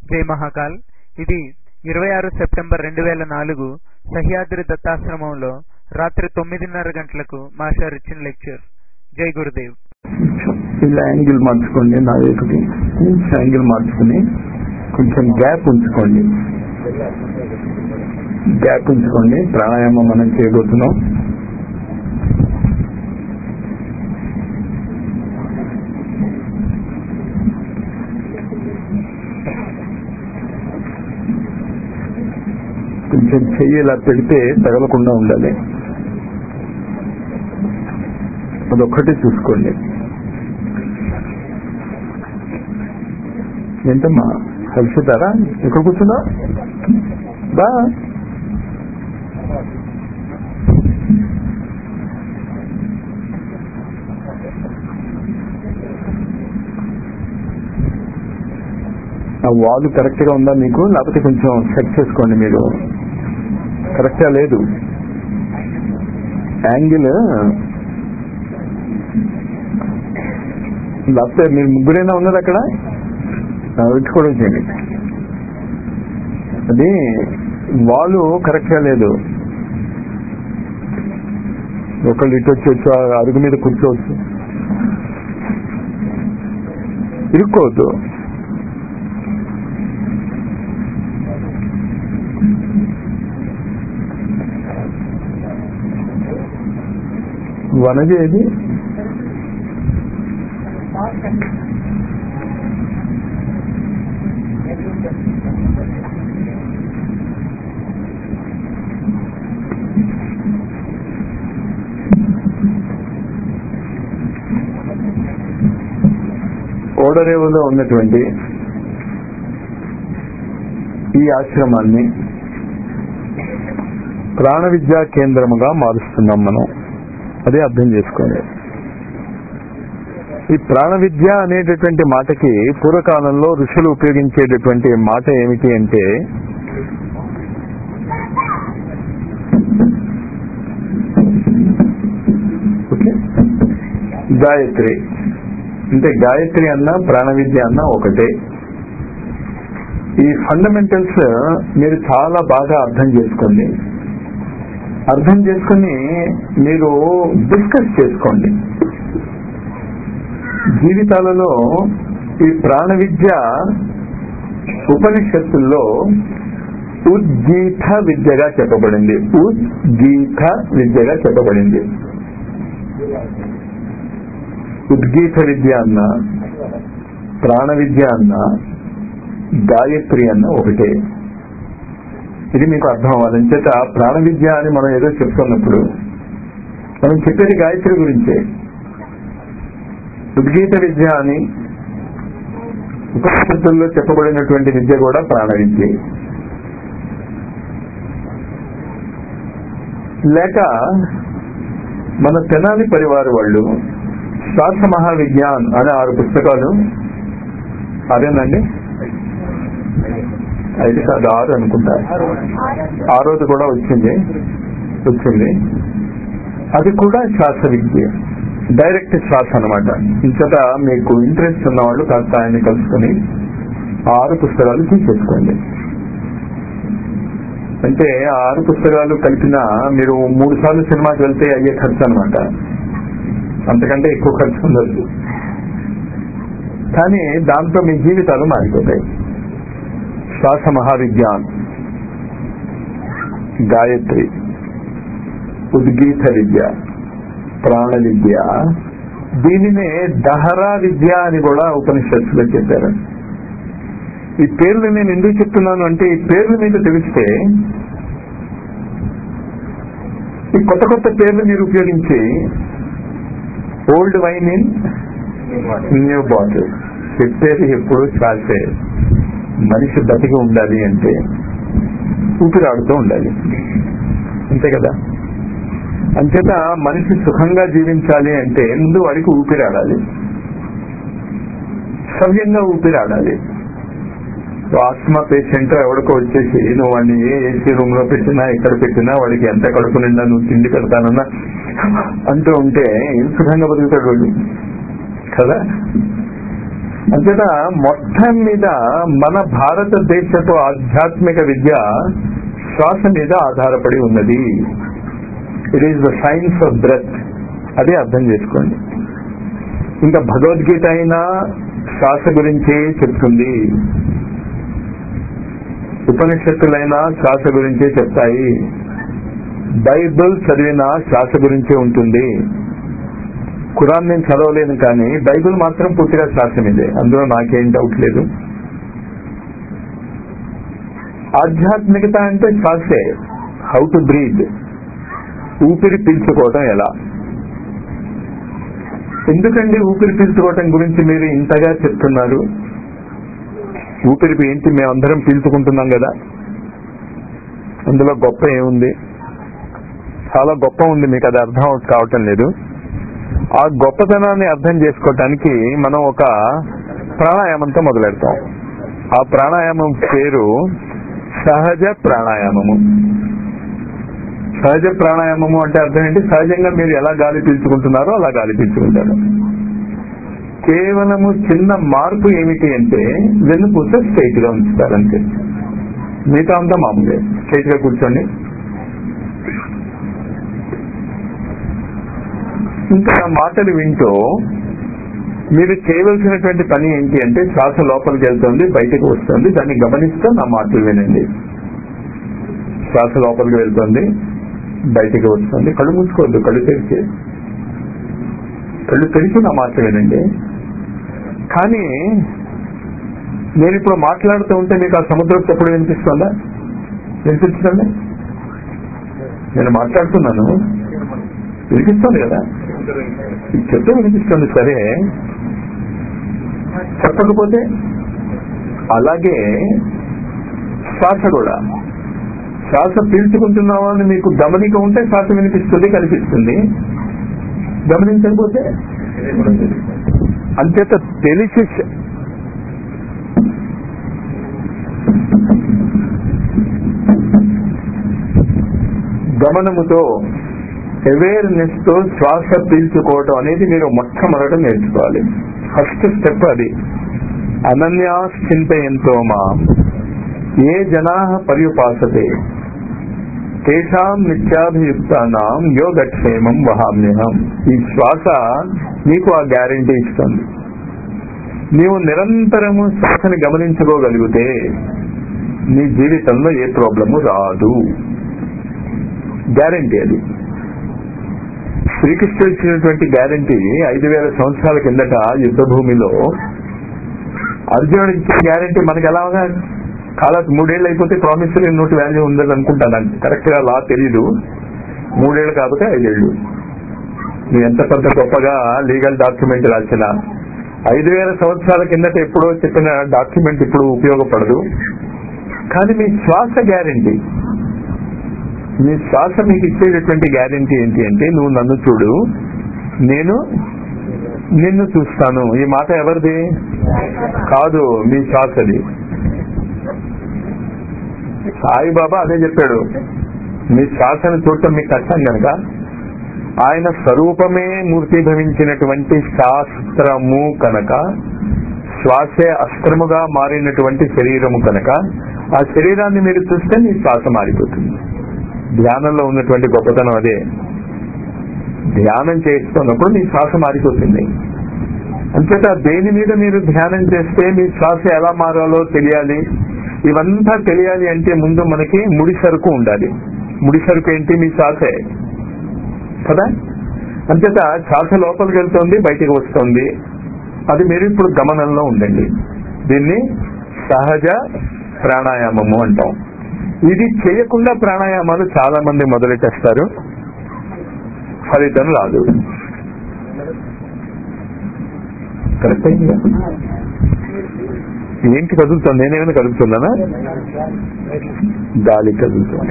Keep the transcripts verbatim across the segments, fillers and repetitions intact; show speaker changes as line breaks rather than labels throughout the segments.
జై మహాకాల్. ఇది ఇరవై ఆరు సెప్టెంబర్ రెండు వేల నాలుగు సహ్యాద్రి దత్తాశ్రమంలో రాత్రి తొమ్మిదిన్నర గంటలకు మాస్టర్ ఇచ్చిన లెక్చర్. జై గురుదేవ్.
ఇలా యాంగిల్ మార్చుకోండి, నా వైపుకి యాంగిల్ మార్చుకుని కొంచెం గ్యాప్ ఉంచుకోండి గ్యాప్ ఉంచుకోండి ప్రాణాయామం మనం చేయబోతున్నాం. కొంచెం చెయ్యి ఇలా పెడితే తగలకుండా ఉండాలి, అదొక్కటి చూసుకోండి. ఏంటమ్మా కలిసితారా? ఎక్కడ కూర్చున్నా బా ఆ వాల్ కరెక్ట్ గా ఉందా మీకు, లేకపోతే కొంచెం సెట్ చేసుకోండి. మీరు కరెక్ట్ గా లేదు యాంగిల్, లేకపోతే మీరు ముగ్గురైనా ఉన్నది అక్కడ పెట్టుకోవడం చేయండి. అది వాలు కరెక్ట్ గా లేదు. ఒకళ్ళు ఇటు వచ్చి అరుగు మీద కూర్చోవచ్చు, ఇరుక్కోవద్దు. వనజ ఏది? ఓడరేవులో ఉన్నటువంటి ఈ ఆశ్రమాన్ని ప్రాణ విద్యా కేంద్రముగా మారుస్తున్నాం మనం. అదే అర్థం చేసుకోండి. ఈ ప్రాణ విద్య అనేటటువంటి మాటకి పూర్వకాలంలో ఋషులు ఉపయోగించేటటువంటి మాట ఏమిటి అంటే గాయత్రి. అంటే గాయత్రి అన్న ప్రాణ విద్య అన్న ఒకటే. ఈ ఫండమెంటల్స్ మీరు చాలా బాగా అర్థం చేసుకోండి. అర్థం చేసుకుని మీరు డిస్కస్ చేసుకోండి. జీవితాలలో ఈ ప్రాణ విద్య ఉపనిషత్తుల్లో ఉద్గీత విద్యగా చెప్పబడింది. ఉద్గీత విద్యగా చెప్పబడింది. ఉద్గీత విద్య అన్న, ప్రాణ విద్య అన్న, గాయత్రి అన్న ఒకటే. ఇది మీకు అర్థం అవ్వాలి. చేత ప్రాణ విద్య అని మనం ఏదో చెప్తున్నప్పుడు మనం చెప్పేది గాయత్రి గురించే. ఉద్గీత విద్య అని ఉపనిషత్తుల్లో చెప్పబడినటువంటి విద్య కూడా ప్రాణ విద్య. లేక మన తెనాలి పరివారు వాళ్ళు శ్వాస మహావిజ్ఞాన్ అనే ఆరు పుస్తకాలు, అదేనండి ఐదు కాదు ఆరు అనుకుంటా, ఆరోది కూడా వచ్చింది వచ్చింది అది కూడా శ్వాస విద్య, డైరెక్ట్ శ్వాస అనమాట. ఇంతట మీకు ఇంట్రెస్ట్ ఉన్న వాళ్ళు కాస్త ఆయన్ని కలుసుకొని ఆరు పుస్తకాలు తీసేసుకోండి. అంటే ఆ ఆరు పుస్తకాలు కలిపిన మీరు మూడు సార్లు సినిమాకి వెళ్తే అయ్యే ఖర్చు అనమాట. అంతకంటే ఎక్కువ ఖర్చు ఉండదు, కానీ దాంతో మీ జీవితాలు మారిపోతాయి. శ్వాస మహావిజ్ఞాన్, గాయత్రి, ఉద్గీత విద్య, ప్రాణ విద్య, దీనినే దహరా విద్య అని కూడా ఉపనిషత్తులో చెప్పారు. ఈ పేర్లు నేను ఎందుకు చెప్తున్నాను అంటే ఈ పేర్లు మీకు తెలిస్తే ఈ కొత్త కొత్త పేర్లు మీరు ఉపయోగించి old wine in new bottle చెప్పేది ఎప్పుడు శ్వాసే. మనిషి బతికి ఉండాలి అంటే ఊపిరాడుతూ ఉండాలి, అంతే కదా. అంచేత మనిషి సుఖంగా జీవించాలి అంటే ముందు వాడికి ఊపిరాడాలి, సవ్యంగా ఊపిరాడాలి. ఆస్మా పేషెంట్ ఎవరికో వచ్చేసి నువ్వు వాడిని ఏ ఏసీ రూమ్ లో పెట్టినా ఎక్కడ పెట్టినా వాడికి ఎంత కడుపు నిండా నువ్వు తిండి పెడతానన్నా అంటూ ఉంటే ఏం సుఖంగా బతుకుతాడు వాడు కదా. అంతేత మొత్తం మీద మన భారతదేశపు ఆధ్యాత్మిక విద్య శ్వాస మీద ఆధారపడి ఉన్నది. It is the science of breath. అది అర్థం చేసుకోండి. ఇంకా భగవద్గీత అయినా శ్వాస గురించే చెప్తుంది, ఉపనిషత్తులైనా శ్వాస గురించే చెప్తాయి, బైబిల్ చదివిన శ్వాస గురించే ఉంటుంది. ఖురాన్ నేను చదవలేను కానీ బైబిల్ మాత్రం పూర్తిగా శ్వాస మీదే, అందులో నాకేం డౌట్ లేదు. ఆధ్యాత్మికత అంటే శ్వాసే. హౌ టు బ్రీత్, ఊపిరి పీల్చుకోవటం ఎలా. ఎందుకండి ఊపిరి పీల్చుకోవటం గురించి మీరు ఇంతగా చెప్తున్నారు? ఊపిరి ఏంటి, మేమందరం పీల్చుకుంటున్నాం కదా, అందులో గొప్ప ఏముంది? చాలా గొప్ప ఉంది, మీకు అది అర్థం కావటం లేదు. ఆ గొప్పతనాన్ని అర్థం చేసుకోవటానికి మనం ఒక ప్రాణాయామంతో మొదలెడతాం. ఆ ప్రాణాయామం పేరు సహజ ప్రాణాయామము. సహజ ప్రాణాయామము అంటే అర్థం ఏంటి? సహజంగా మీరు ఎలా గాలి పీల్చుకుంటున్నారో అలా గాలి పీల్చుకుంటారు. కేవలము చిన్న మార్పు ఏమిటి అంటే వెన్నుపూస స్ట్రైట్ గా ఉంచుతారంతే, మిగతా అంతా మామూలే. స్ట్రైట్ గా కూర్చోండి. ఇంకా మాటలు వింటూ మీరు చేయవలసినటువంటి పని ఏంటి అంటే శ్వాస లోపలికి వెళ్తుంది, బయటకు వస్తుంది, దాన్ని గమనిస్తూ నా మాటలు వినండి. శ్వాస లోపలికి వెళ్తుంది, బయటకు వస్తుంది. కళ్ళు మూసుకోవద్దు, కళ్ళు తెరిచి కళ్ళు తెరిచి నా మాటలు వినండి. కానీ నేను ఇప్పుడు మాట్లాడుతూ ఉంటే మీకు ఆ సముద్రం ఎప్పుడు వినిపిస్తుందా? వినిపించండి. నేను మాట్లాడుతున్నాను, వినిపిస్తుంది కదా, చెప్తే వినిపిస్తుంది. సరే, చెప్పకపోతే అలాగే శ్వాస కూడా. శ్వాస పీల్చుకుంటున్నావా అని మీకు గమనిక ఉంటే శ్వాస వినిపిస్తుంది, కనిపిస్తుంది. గమనించకపోతే అంతేత తెలిసి గమనముతో అవేర్నెస్ తో శ్వాస పీల్చుకోవటం అనేది మీరు మొట్టమొదట నేర్చుకోవాలి. ఫస్ట్ స్టెప్ అది. అనన్యాశ్చింతయంతో మాం ఏ జనా పర్యుపాసతే తేషాం నిత్యాభియుక్తానాం యోగక్షేమం వహామ్యహం. ఈ శ్వాస నీకు ఆ గ్యారంటీ ఇస్తుంది. నీవు నిరంతరము శ్వాసని గమనించుకోగలిగితే నీ జీవితంలో ఏ ప్రాబ్లము రాదు. గ్యారంటీ అది. శ్రీకృష్ణుడు ఇచ్చినటువంటి గ్యారంటీ ఐదు వేల సంవత్సరాల కిందట యుద్ధ భూమిలో అర్జునుడు ఇచ్చిన గ్యారంటీ మనకి ఎలాగా కాలా మూడేళ్ళు అయిపోతే ప్రామిసరీ నోట్ వాల్యూ ఉందని అనుకుంటాను. కరెక్ట్ గా లా తెలీదు. మూడేళ్ళు కాకపోతే ఐదేళ్లు. నువ్వు ఎంత పెద్ద గొప్పగా లీగల్ డాక్యుమెంట్ రాసినా ఐదు వేల సంవత్సరాల కిందట ఎప్పుడో చెప్పిన డాక్యుమెంట్ ఇప్పుడు ఉపయోగపడదు. కానీ మీ శ్వాస గ్యారంటీ, మీ శ్వాస మీకు ఇచ్చేటటువంటి గ్యారంటీ ఏంటి అంటే నువ్వు నన్ను చూడు, నేను నిన్ను చూస్తాను. ఈ మాట ఎవరిది? కాదు, మీ శ్వాసది. సాయిబాబా అదే చెప్పాడు. మీ శ్వాసను చూడటం మీకు కష్టం కనుక ఆయన స్వరూపమే మూర్తిభవించినటువంటి శాస్త్రము కనుక, శ్వాసే అస్త్రముగా మారినటువంటి శరీరము కనుక ఆ శరీరాన్ని మీరు చూస్తే మీ శ్వాస మారిపోతుంది. ధ్యానంలో ఉన్నటువంటి గొప్పతనం అదే. ధ్యానం చేస్తున్నప్పుడు మీ శ్వాస మారిపోతుంది. అంతేత దేని మీద మీరు ధ్యానం చేస్తే మీ శ్వాస ఎలా మారాలో తెలియాలి. ఇవంతా తెలియాలి అంటే ముందు మనకి ముడి సరుకు ఉండాలి. ముడి సరుకు ఏంటి? మీ శ్వాసే కదా. అంతేత శ్వాస లోపలికి వెళ్తుంది, బయటికి వస్తుంది. అది మీరు ఇప్పుడు గమనంలో ఉండండి. దీన్ని సహజ ప్రాణాయామము అంటాం. ఇది చేయకుండా ప్రాణాయామాలు చాలా మంది మొదలెట్టేస్తారు, ఫలితం రాదు. కరెక్ట్ అయింది. ఏంటి కదులుతుంది? నేనేమైనా కదులుతున్నానా? గాలి కదులుతుంది.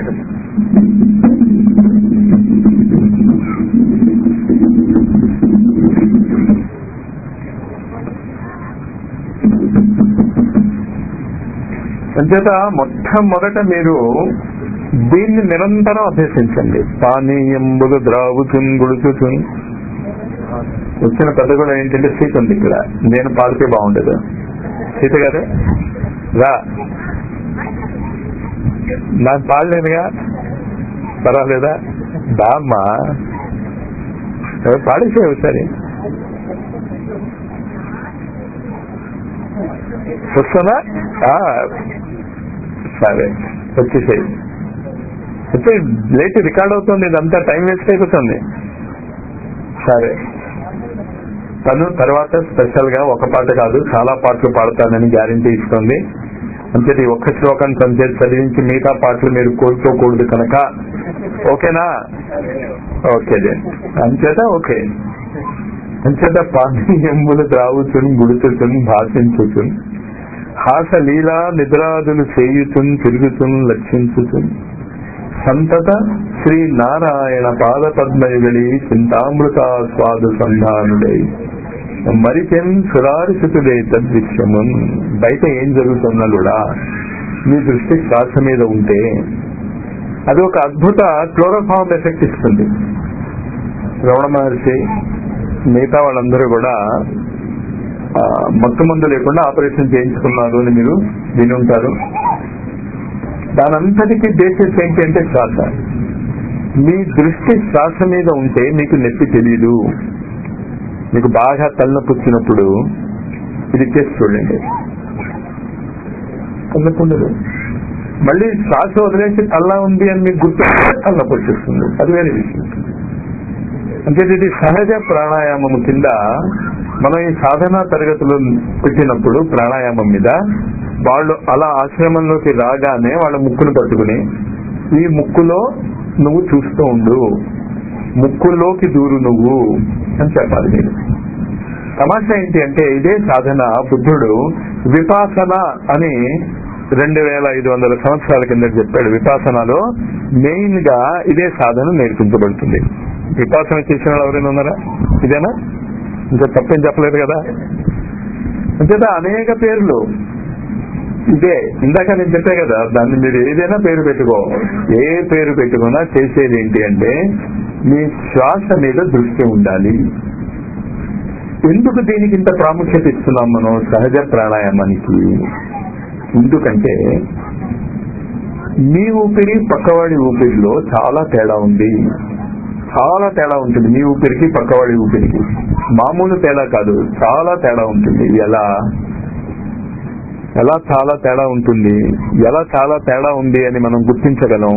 అంచేత మొట్టమొదట మీరు దీన్ని నిరంతరం అభ్యసించండి. పానీయంబులు ద్రావుచున్ గుడుచుచున్. వచ్చిన పెద్ద కూడా ఏంటంటే సీట్ ఉంది ఇక్కడ, నేను పాడితే బాగుండదు. సీత గారు రా, నాకు పాడలేనుగా, పర్వాలేదా? దామ్మా పాడేసే ఒకసారి. వస్తున్నా? సరే వచ్చేసేయి. అయితే లేట్ రికార్డ్ అవుతుంది, ఇదంతా టైం వేస్ట్ అయిపోతుంది. సరే, తను తర్వాత స్పెషల్ గా ఒక పాట కాదు చాలా పాటలు పాడతానని గ్యారంటీ ఇస్తుంది. అంతే ఒక్క శ్లోకం తన చేతి చదివించి మిగతా పాటలు మీరు కోరుకోకూడదు కనుక ఓకేనా? ఓకేదే అంచేత ఓకే. అంచేత పానీయములు త్రాగుచున్ గుడుచుచున్ భాషించుచున్ హాస లీలా నిద్రాదులు చేయుచున్ తిరుగుచున్ లక్షించుచున్ సంతత శ్రీ నారాయణ పాద పద్మయుగళి చింతామృత స్వాదు సంధానుడై మరిచెన్ సురారిసుతుడే తద్విషయమున్. బయట ఏం జరుగుతున్నా కూడా మీ దృష్టి శ్వాస మీద ఉంటే అది ఒక అద్భుత క్లోరోఫార్మ్ ఎఫెక్ట్ ఇస్తుంది. రమణ మహర్షి మిగతా వాళ్ళందరూ కూడా మత్తు మందు లేకుండా ఆపరేషన్ చేయించుకున్నారు అని మీరు విని ఉంటారు. దానంతటికీ బేసిస్ ఏంటి అంటే శ్వాస. మీ దృష్టి శ్వాస మీద ఉంటే మీకు నొప్పి తెలియదు. మీకు బాగా తలనొప్పి వచ్చినప్పుడు ఇది చేసి చూడండి, తలనొప్పి ఉండదు. మళ్ళీ శ్వాస వదిలేసి తల్ల ఉంది అని మీకు గుర్తు తలనొప్పి వచ్చేస్తుంది, అది వేరే విషయం. అంటే ఇది సహజ ప్రాణాయామం కింద మనం ఈ సాధనా తరగతులు పెట్టినప్పుడు ప్రాణాయామం మీద వాళ్ళు అలా ఆశ్రమంలోకి రాగానే వాళ్ళ ముక్కును పట్టుకుని ఈ ముక్కులో నువ్వు చూస్తూ ఉండు, ముక్కులోకి దూరు నువ్వు అని చెప్పాలి. మీరు తమాషా ఏంటి అంటే ఇదే సాధన బుద్ధుడు విపాసన అని రెండు వేల ఐదు వందల సంవత్సరాల కింద చెప్పాడు. విపాసనలో మెయిన్ గా ఇదే సాధన నేర్పించబడుతుంది. విపాసన చేసిన వాళ్ళు ఎవరైనా ఉన్నారా? ఇదేనా? ఇంకా తప్పేం చెప్పలేదు కదా. అంతేత అనేక పేర్లు ఇదే. ఇందాక నేను చెప్పే కదా, దాన్ని మీరు ఏదైనా పేరు పెట్టుకో, ఏ పేరు పెట్టుకున్నా చేసేది ఏంటి అంటే మీ శ్వాస మీద దృష్టి ఉండాలి. ఎందుకు దీనికి ఇంత ప్రాముఖ్యత ఇస్తున్నాం మనం సహజ ప్రాణాయామానికి? ఎందుకంటే మీ ఊపిరి పక్కవాడి ఊపిరిలో చాలా తేడా ఉంది. చాలా తేడా ఉంటుంది మీ ఊపిరికి పక్కవాడి ఊపిరికి. మామూలు తేడా కాదు, చాలా తేడా ఉంటుంది. ఎలా ఎలా చాలా తేడా ఉంటుంది? ఎలా చాలా తేడా ఉంది అని మనం గుర్తించగలం.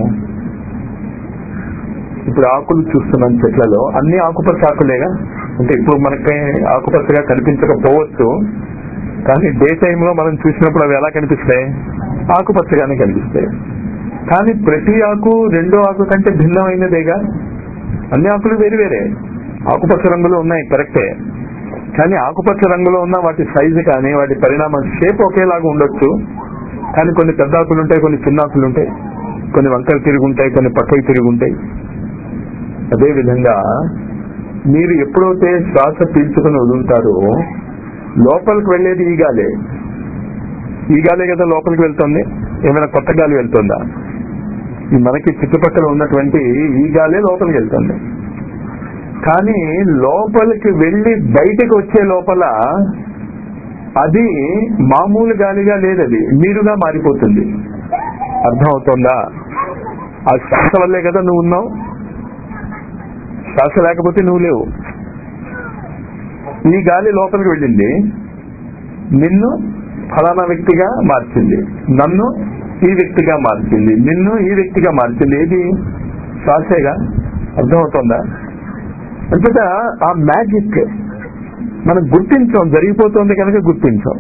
ఇప్పుడు ఆకులు చూస్తున్నాం చెట్లలో, అన్ని ఆకుపచ్చ ఆకులేగా. అంటే ఇప్పుడు మనకి ఆకుపచ్చగా కనిపించకపోవచ్చు, కానీ డే టైంలో మనం చూసినప్పుడు అవి ఎలా కనిపిస్తాయి? ఆకుపచ్చగానే కనిపిస్తాయి. కానీ ప్రతి ఆకు రెండో ఆకు కంటే భిన్నమైనదేగా. అన్ని ఆకులు వేరు వేరే ఆకుపచ్చ రంగులో ఉన్నాయి, కరెక్టే. కానీ ఆకుపచ్చ రంగులో ఉన్న వాటి సైజు కానీ వాటి పరిణామం షేప్ ఒకేలాగా ఉండొచ్చు. కానీ కొన్ని పెద్ద ఆకులు ఉంటాయి, కొన్ని చిన్న ఆకులు ఉంటాయి, కొన్ని వంకలు తిరుగుంటాయి, కొన్ని పక్కకి తిరుగుంటాయి. అదే విధంగా మీరు ఎప్పుడైతే శ్వాస పీల్చుకుని వదులుతారో లోపలికి వెళ్లేది ఈ గాలే. ఈ గాలే కదా లోపలికి వెళ్తుంది. ఏమైనా కొత్త గాలి వెళ్తుందా? మనకి చుట్టుపక్కల ఉన్నటువంటి ఈ గాలే లోపలికి వెళ్తుంది. కానీ లోపలికి వెళ్లి బయటకు వచ్చే లోపల అది మామూలు గాలిగా లేదు, అది నీరుగా మారిపోతుంది. అర్థం అవుతుందా? ఆ శ్వాస వల్లే కదా నువ్వు ఉన్నావు. శ్వాస లేకపోతే నువ్వు లేవు. ఈ గాలి లోపలికి వెళ్ళింది, నిన్ను ఫలానా వ్యక్తిగా మార్చింది, నన్ను ఈ వ్యక్తిగా మార్చింది, నిన్ను ఈ వ్యక్తిగా మార్చింది. ఏది? శ్వాసేగా. అర్థమవుతుందా? అంతటా ఆ మ్యాజిక్ మనం గుర్తించాం, జరిగిపోతుంది కనుక గుర్తించాం.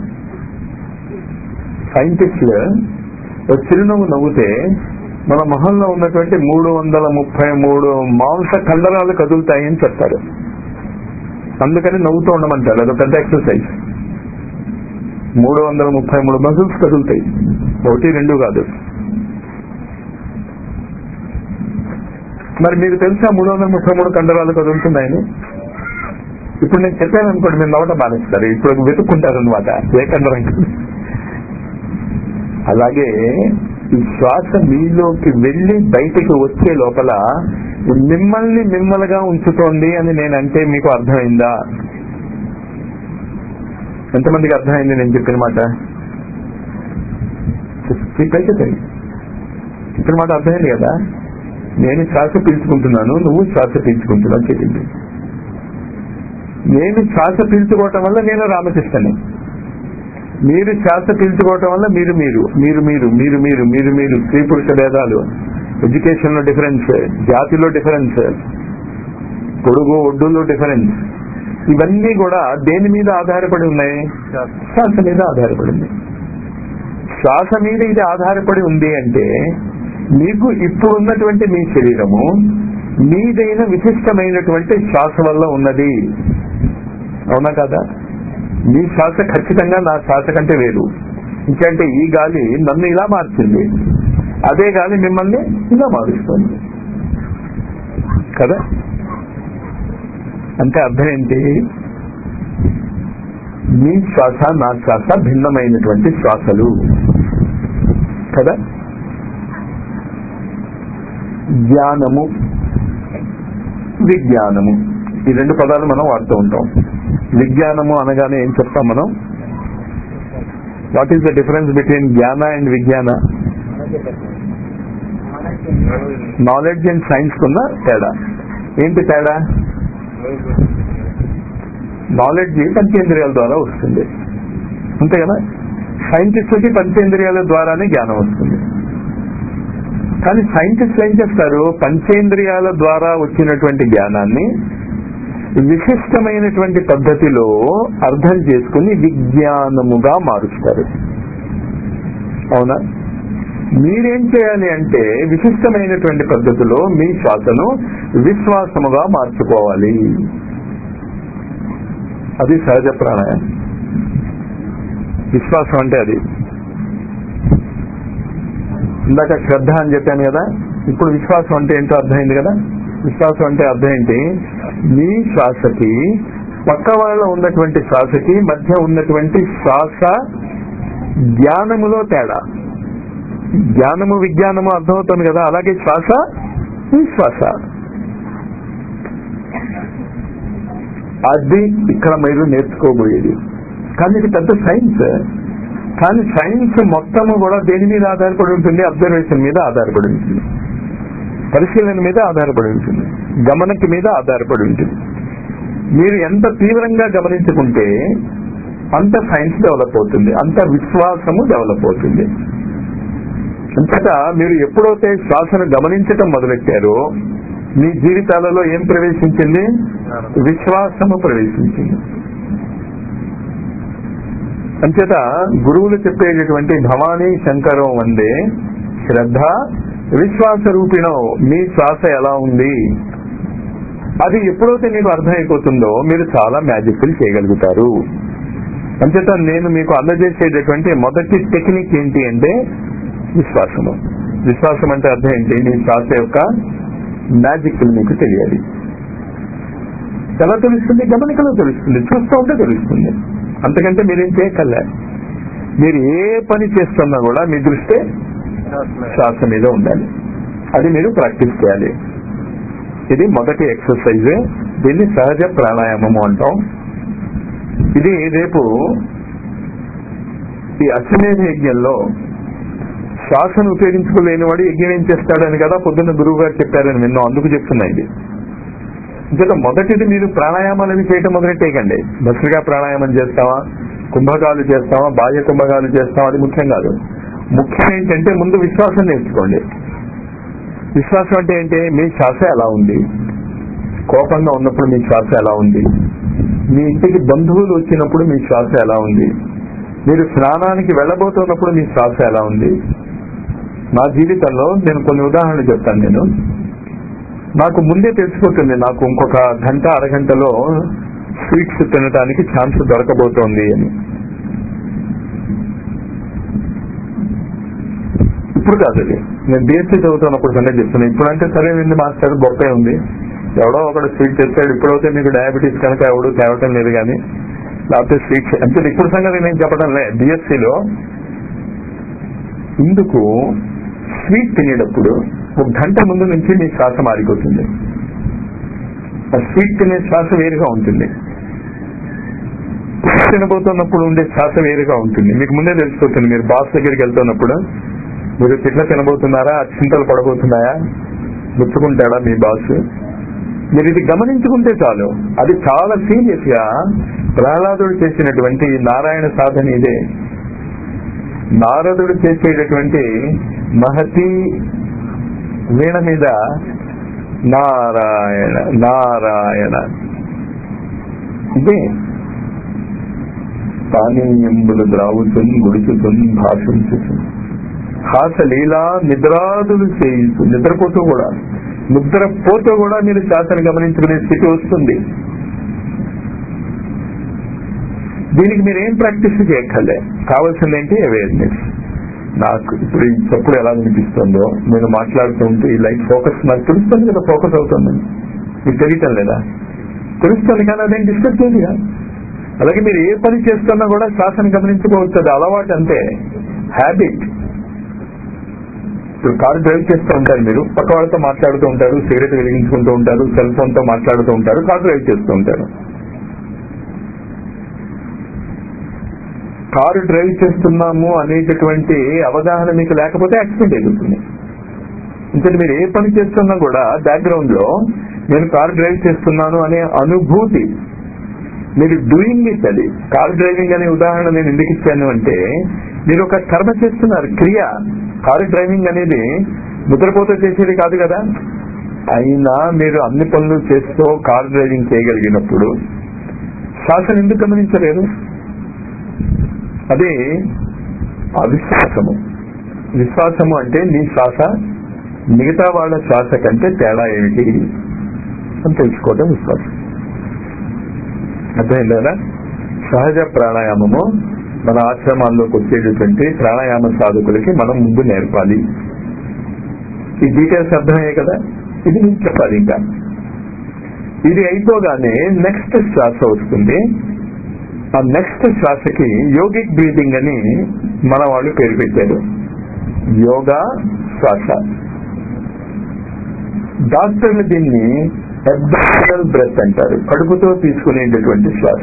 సైంటిస్టులు చిరునవ్వు నవ్వుతే మన మొహంలో ఉన్నటువంటి మూడు వందల ముప్పై మూడు మాంస కండరాలు కదులుతాయని చెప్తారు. అందుకని నవ్వుతూ ఉండమంటారు. అదొక పెద్ద ఎక్సర్సైజ్. మూడు వందల ముప్పై మూడు మజిల్స్ కదులుతాయి, ఒకటి రెండు కాదు. మరి మీకు తెలుసా మూడు వందల ముప్పై మూడు కండరాలు కదులుతున్నాయని? ఇప్పుడు నేను చెప్పాను అనుకోండి, మీరు నవ్వటం మానేస్తారు. ఇప్పుడు వెతుక్కుంటారు అనమాట ఏ కండరం. అలాగే ఈ శ్వాస మీలోకి వెళ్లి బయటకు వచ్చే లోపల మిమ్మల్ని మిమ్మల్గా ఉంచుతోంది అని నేనంటే మీకు అర్థమైందా? ఎంతమందికి అర్థమైంది నేను చెప్పిన మాట? చెప్పైతే చెప్పిన మాట అర్థమైంది కదా. నేను శ్వాస పీల్చుకుంటున్నాను, నువ్వు శ్వాస పీల్చుకుంటున్నావు చెప్పింది. నేను శ్వాస పీల్చుకోవటం వల్ల నేను రామకృష్ణని, మీరు శ్వాస పీల్చుకోవటం వల్ల మీరు మీరు మీరు మీరు మీరు మీరు మీరు మీరు స్త్రీ పురుష భేదాలు, ఎడ్యుకేషన్ లో డిఫరెన్స్, జాతిలో డిఫరెన్స్, పొడుగు ఒడ్డులో డిఫరెన్స్, ఇవన్నీ కూడా దేని మీద ఆధారపడి ఉన్నాయి? శ్వాస మీద ఆధారపడి ఉంది. శ్వాస మీద ఇది ఆధారపడి ఉంది అంటే మీకు ఇప్పుడు ఉన్నటువంటి మీ శరీరము మీదైన విశిష్టమైనటువంటి శ్వాస వల్ల ఉన్నది. అవునా కదా? మీ శ్వాస ఖచ్చితంగా నా శ్వాస కంటే వేరు. ఇంకంటే ఈ గాలి నన్ను ఇలా మార్చింది, అదే గాలి మిమ్మల్ని ఇలా మారుస్తుంది కదా. అంటే అర్థం ఏంటి? మీ శ్వాస నా శ్వాస భిన్నమైనటువంటి శ్వాసలు కదా. జ్ఞానము, విజ్ఞానము, ఈ రెండు పదాలు మనం వాడుతూ ఉంటాం. విజ్ఞానము అనగానే ఏం చెప్తాం మనం? What is the difference between జ్ఞాన అండ్ విజ్ఞాన? నాలెడ్జ్ అండ్ సైన్స్ కున్న తేడా ఏంటి? తేడా నాలెడ్జ్ పంచేంద్రియాల ద్వారా వస్తుంది, అంతే కదా. సైంటిస్టులకి పంచేంద్రియాల ద్వారానే జ్ఞానం వస్తుంది. కానీ సైంటిస్టులు ఏం చేస్తారు? పంచేంద్రియాల ద్వారా వచ్చినటువంటి జ్ఞానాన్ని విశిష్టమైనటువంటి పద్ధతిలో అర్థం చేసుకుని విజ్ఞానముగా మారుస్తారు. అవునా? మీరేం చేయాలి అంటే విశిష్టమైనటువంటి పద్ధతిలో మీ శ్వాసను విశ్వాసముగా మార్చుకోవాలి. అది సహజ ప్రాణాయామం. విశ్వాసం అంటే అది. ఇందాక శ్రద్ధ అని చెప్పాను కదా, ఇప్పుడు విశ్వాసం అంటే ఏంటో అర్థమైంది కదా. విశ్వాసం అంటే అర్థం ఏంటి? మీ శ్వాసకి పక్క వాళ్ళ ఉన్నటువంటి శ్వాసకి మధ్య ఉన్నటువంటి శ్వాస జ్ఞానములో తేడా. జ్ఞానము విజ్ఞానము అర్థమవుతుంది కదా, అలాగే శ్వాస విశ్వాస. అది ఇక్కడ మీరు నేర్చుకోబోయేది. కానీ ఇది పెద్ద సైన్స్. కానీ సైన్స్ మొత్తము కూడా దేని మీద ఆధారపడి ఉంటుంది? అబ్జర్వేషన్ మీద ఆధారపడి ఉంటుంది, పరిశీలన మీద ఆధారపడి ఉంటుంది, గమనకి మీద ఆధారపడి ఉంటుంది. మీరు ఎంత తీవ్రంగా గమనించుకుంటే అంత సైన్స్ డెవలప్ అవుతుంది, అంత విశ్వాసము డెవలప్ అవుతుంది. అంతటా మీరు ఎప్పుడైతే శ్వాసను గమనించటం మొదలెట్టారో మీ జీవితాలలో ఏం ప్రవేశించింది? విశ్వాసము ప్రవేశించింది. అంచేత గురువులు చెప్పేటటువంటి భవానీ శంకరం వందే శ్రద్ధ విశ్వాస రూపిణం. మీ శ్వాస ఎలా ఉంది అది ఎప్పుడైతే మీకు అర్థమైపోతుందో మీరు చాలా మ్యాజిక్లు చేయగలుగుతారు. అంచేత నేను మీకు అందజేసేటటువంటి మొదటి టెక్నిక్ ఏంటి అంటే విశ్వాసము. విశ్వాసం అంటే అర్థం ఏంటి? మీ శ్వాస యొక్క మ్యాజిక్ మీకు తెలియాలి. ఎలా తెలుస్తుంది? గమనికలో తెలుస్తుంది, చూస్తూ ఉంటే తెలుస్తుంది. అంతకంటే మీరేం చేయగలరా? మీరు ఏ పని చేస్తున్నా కూడా మీ దృష్టి శ్వాస మీద ఉండాలి. అది మీరు ప్రాక్టీస్ చేయాలి. ఇది మొదటి ఎక్సర్సైజ్. దీన్ని సహజ ప్రాణాయామము అంటాం. ఇది రేపు ఈ అశ్వమేధ యజ్ఞంలో శ్వాసను ఉపయోగించుకోలేని వాడు యజ్ఞం ఏం చేస్తాడని కదా పొద్దున్న గురువు గారు చెప్పారని విన్నాం, అందుకు చెప్తున్నా. ఇది ఇంకా మొదటిది మీరు ప్రాణాయామాలు చేయటం మొదలెట్టేయకండి. భస్త్రికా ప్రాణాయామం చేస్తావా, కుంభకాలు చేస్తావా, బాహ్య కుంభకాలు చేస్తావా, అది ముఖ్యం కాదు. ముఖ్యం ఏంటంటే ముందు విశ్వాసం నేర్చుకోండి. విశ్వాసం అంటే ఏంటి? మీ శ్వాస ఎలా ఉంది? కోపంగా ఉన్నప్పుడు మీ శ్వాస ఎలా ఉంది? మీ ఇంటికి బంధువులు వచ్చినప్పుడు మీ శ్వాస ఎలా ఉంది? మీరు స్నానానికి వెళ్ళబోతున్నప్పుడు మీ శ్వాస ఎలా ఉంది? నా జీవితంలో నేను కొన్ని ఉదాహరణలు చెప్తాను. నేను నాకు ముందే తెలిసిపోతుంది, నాకు ఇంకొక గంట అరగంటలో స్వీట్స్ తినడానికి ఛాన్స్ దొరకబోతోంది అని. ఇప్పుడు కాదు, అది నేను బిఎస్సీ చదువుతున్నప్పుడు సంగతి చెప్తున్నాను. ఇప్పుడు అంటే సరే ఉంది మాస్టర్, గొప్పే ఉంది, ఎవడో ఒకడు స్వీట్ తెచ్చాడు. ఇప్పుడైతే మీకు డయాబెటీస్ కనుక ఎవడు తేవటం లేదు. కానీ లేకపోతే స్వీట్స్ అంటే ఇప్పుడు సంగతి నేను చెప్పడం లే. బిఎస్సీలో ఇందుకు స్వీట్ తినేటప్పుడు ఒక గంట ముందు నుంచి మీ శ్వాస మారిపోతుంది. ఆ స్వీట్ తినే శ్వాస వేరుగా ఉంటుంది. తినబోతున్నప్పుడు ఉండే శ్వాస వేరుగా ఉంటుంది. మీకు ముందే తెలిసిపోతుంది. మీరు బాస్ దగ్గరికి వెళ్తున్నప్పుడు మీరు తిట్ల తినబోతున్నారా, చింతలు పడబోతున్నాయా, ముచ్చుకుంటాడా మీ బాస్, మీరు ఇది గమనించుకుంటే చాలు. అది చాలా సీరియస్ గా ప్రహ్లాదుడు చేసినటువంటి నారాయణ సాధన ఇదే. నారదుడు చేసేటటువంటి మహతి వీణ మీద నారాయణ నారాయణ ఇదే. పానీయంబులు ద్రావుతున్ గుడుచుతున్ భాషించుతున్ హాస లీలా నిద్రాదులు చేయించు. నిద్రపోతూ కూడా నిద్రపోతూ కూడా మీరు శ్వాసను గమనించుకునే స్థితి వస్తుంది. దీనికి మీరు ఏం ప్రాక్టీస్ చేయక్కర్లే. కావాల్సింది ఏంటి? అవేర్నెస్. నాకు ఇప్పుడు ఈ చప్పుడు ఎలా వినిపిస్తుందో, నేను మాట్లాడుతూ ఉంటే ఈ లైట్ ఫోకస్ నాకు తెలుస్తుంది కదా, ఫోకస్ అవుతుంది. మీకు తెలియటం లేదా? తెలుస్తుంది కానీ అదేం డిస్టర్బ్ చేయదుగా. అలాగే మీరు ఏ పని చేస్తున్నా కూడా శ్వాసను గమనించుకోవచ్చు. అది అలవాటు అంతే, హ్యాబిట్. ఇప్పుడు కారు డ్రైవ్ చేస్తూ ఉంటారు, మీరు పక్క వాళ్ళతో మాట్లాడుతూ ఉంటారు, సిగరెట్ వెలిగించుకుంటూ ఉంటారు, సెల్ ఫోన్ తో మాట్లాడుతూ ఉంటారు, కారు డ్రైవ్ చేస్తూ ఉంటారు. కారు డ్రైవ్ చేస్తున్నాము అనేటటువంటి అవగాహన మీకు లేకపోతే యాక్సిడెంట్ అయిపోతుంది. అంటే మీరు ఏ పని చేస్తున్నా కూడా బ్యాక్గ్రౌండ్ లో నేను కారు డ్రైవ్ చేస్తున్నాను అనే అనుభూతి, మీరు డూయింగ్ ఇట్. అది కార్ డ్రైవింగ్ అనే ఉదాహరణ నేను ఎందుకు ఇచ్చాను అంటే, మీరు ఒక కర్మ చేస్తున్నారు, క్రియ. కారు డ్రైవింగ్ అనేది నిద్రపోతూ చేసేది కాదు కదా. అయినా మీరు అన్ని పనులు చేస్తూ కార్ డ్రైవింగ్ చేయగలిగినప్పుడు శ్వాసను ఎందుకు గమనించలేరు? అది అవిశ్వాసము. విశ్వాసము అంటే నీ శ్వాస మిగతా వాళ్ళ శ్వాస కంటే తేడా ఏమిటి అని తెలుసుకోవడం విశ్వాసం. అర్థమైందా? సహజ ప్రాణాయామము మన ఆశ్రమాల్లోకి వచ్చేటటువంటి ప్రాణాయామ సాధకులకి మనం ముందు నేర్పాలి. ఈ డీటెయిల్స్ అర్థమయ్యాయి కదా. ఇది నేను చెప్పాలి. ఇంకా ఇది అయిపోగానే నెక్స్ట్ శ్వాస వస్తుంది. ఆ నెక్స్ట్ శ్వాసకి యోగిక్ బ్రీతింగ్ అని మన వాళ్ళు పేరు పెట్టారు. యోగా శ్వాస. డాక్టర్లు దీన్ని అబ్డామినల్ బ్రెత్ అంటారు, కడుపుతో తీసుకునేటటువంటి శ్వాస.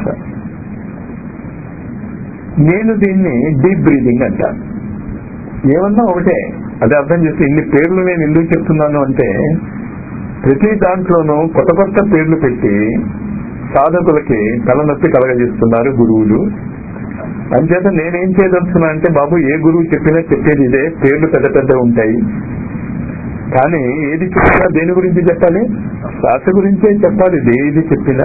నేను దీన్ని డీప్ బ్రీతింగ్ అంటాను. ఏమన్నా ఒకటే, అది అర్థం చేసి ఇన్ని పేర్లు నేను ఎందుకు చెప్తున్నాను అంటే, ప్రతి దాంట్లోనూ కొత్త కొత్త పేర్లు పెట్టి సాధకులకి తలనొప్పి కలగజేస్తున్నారు గురువులు. అంచేత నేనేం చేయదలుచున్నా అంటే, బాబు ఏ గురువు చెప్పినా చెప్పేది ఇదే, పేర్లు పెద్ద పెద్ద ఉంటాయి కానీ ఏది చెప్పినా దేని గురించి చెప్పాలి? శ్వాస గురించే చెప్పాలి ఏది చెప్పినా.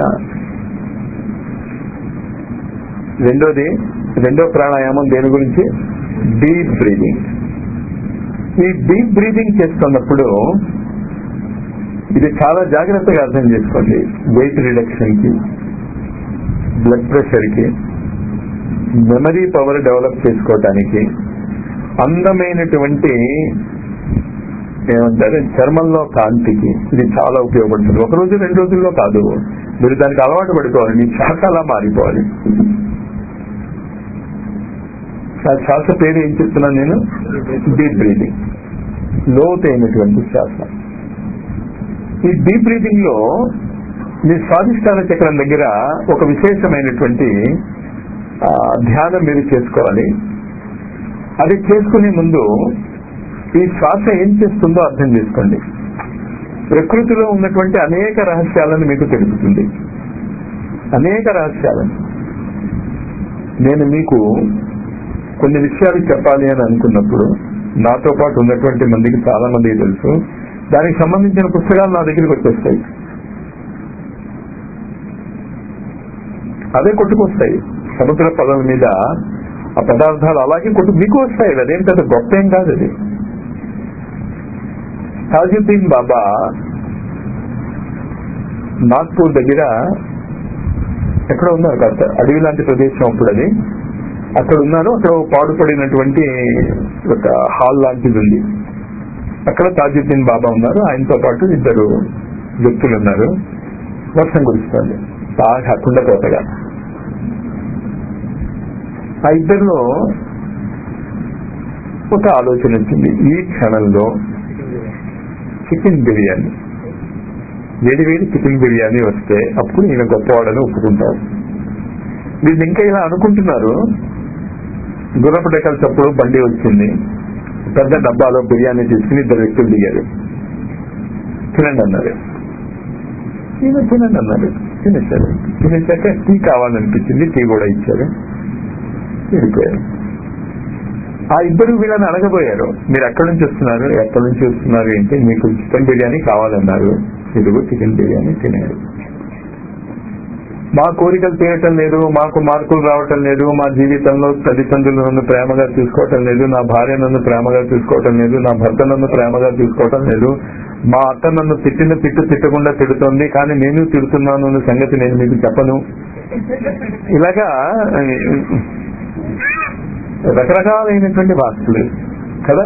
రెండోది, రెండో ప్రాణాయామం దేని గురించి? Deep breathing. ఈ డీప్ బ్రీదింగ్ చేస్తున్నప్పుడు ఇది చాలా జాగ్రత్తగా అర్థం చేసుకోండి. వెయిట్ రిడక్షన్ కి, బ్లడ్ ప్రెషర్ కి, మెమరీ పవర్ డెవలప్ చేసుకోవటానికి, అందమైనటువంటి ఏమంటారు చర్మంలో కాంతికి ఇది చాలా ఉపయోగపడుతుంది. ఒక రోజు రెండు రోజుల్లో కాదు, మీరు దానికి అలవాటు పడుకోవాలి. మీ శ్వాస అలా మారిపోవాలి. ఆ శ్వాస పేరు ఏం చెప్తున్నాను నేను? డీప్ బ్రీదింగ్, లోతైనటువంటి శ్వాస. ఈ డీప్ బ్రీదింగ్ లో మీ స్వాధిష్టాన చక్రం దగ్గర ఒక విశేషమైనటువంటి ధ్యానం మీరు చేసుకోవాలి. అది చేసుకునే ముందు ఈ శ్వాస ఏం చేస్తుందో అర్థం చేసుకోండి. ప్రకృతిలో ఉన్నటువంటి అనేక రహస్యాలను మీకు తెలుపుతుంది. అనేక రహస్యాలను నేను మీకు కొన్ని విషయాలు చెప్పాలి అని అనుకున్నప్పుడు, నాతో పాటు ఉన్నటువంటి మందికి చాలా మందికి తెలుసు, దానికి సంబంధించిన పుస్తకాలు నా దగ్గరికి వచ్చేస్తాయి. అదే కొట్టుకొస్తాయి సముద్ర పదం మీద. ఆ పదార్థాలు అలాగే కొట్టు మీకు వస్తాయి. అదేం పెద్ద గొప్ప ఏం కాదు. అది తాజుద్దీన్ బాబా నాగ్పూర్ దగ్గర ఎక్కడ ఉన్నారు కాస్త అడవి లాంటి ప్రదేశం. అప్పుడు అది అక్కడ ఉన్నారు. అక్కడ పాడుపడినటువంటి ఒక హాల్ లాంటిది ఉంది. అక్కడ తాజుద్దీన్ బాబా ఉన్నారు. ఆయనతో పాటు ఇద్దరు వ్యక్తులు ఉన్నారు. వర్షం కురుస్తుంది బాగా కుండపోతగా. ఆ ఇద్దరిలో ఒక ఆలోచన వచ్చింది. ఈ క్షణంలో చికెన్ బిర్యానీ, వేడి వేడి చికెన్ బిర్యానీ వస్తే అప్పుడు ఈయన గొప్పవాడని ఒప్పుకుంటారు. వీళ్ళు ఇంకా ఇలా అనుకుంటున్నారు. గుర్రపు డెక్కల చప్పుడు బండి వచ్చింది, పెద్ద డబ్బాలో బిర్యానీ తీసుకుని ఇద్దరు వ్యక్తులు దిగారు. తినండి అన్నారు. ఈయన తినండి అన్నారు. తినేశారు. తినేశాక టీ కావాలనిపించింది, టీ కూడా ఇచ్చారు, వెళ్ళిపోయారు. ఆ ఇద్దరు వీళ్ళని అడగబోయారు, మీరు ఎక్కడి నుంచి వస్తున్నారు, ఎక్కడి నుంచి వస్తున్నారు ఏంటి, మీకు చికెన్ బిర్యానీ కావాలన్నారు, ఇదిగో చికెన్ బిర్యానీ తినేరు. మా కోరికలు తీరటం లేదు, మాకు మార్కులు రావటం లేదు, మా జీవితంలో తల్లిదండ్రులు నన్ను ప్రేమగా చూసుకోవటం లేదు, నా భార్య నన్ను ప్రేమగా చూసుకోవటం లేదు, నా భర్త నన్ను ప్రేమగా చూసుకోవటం లేదు, మా అత్త నన్ను తిట్టిన తిట్టు తిట్టకుండా తిడుతోంది, కానీ నేను తిడుతున్నాను అన్న సంగతి నేను మీకు చెప్పను. ఇలాగా రకరకాలైనటువంటి వాస్తులు కదా,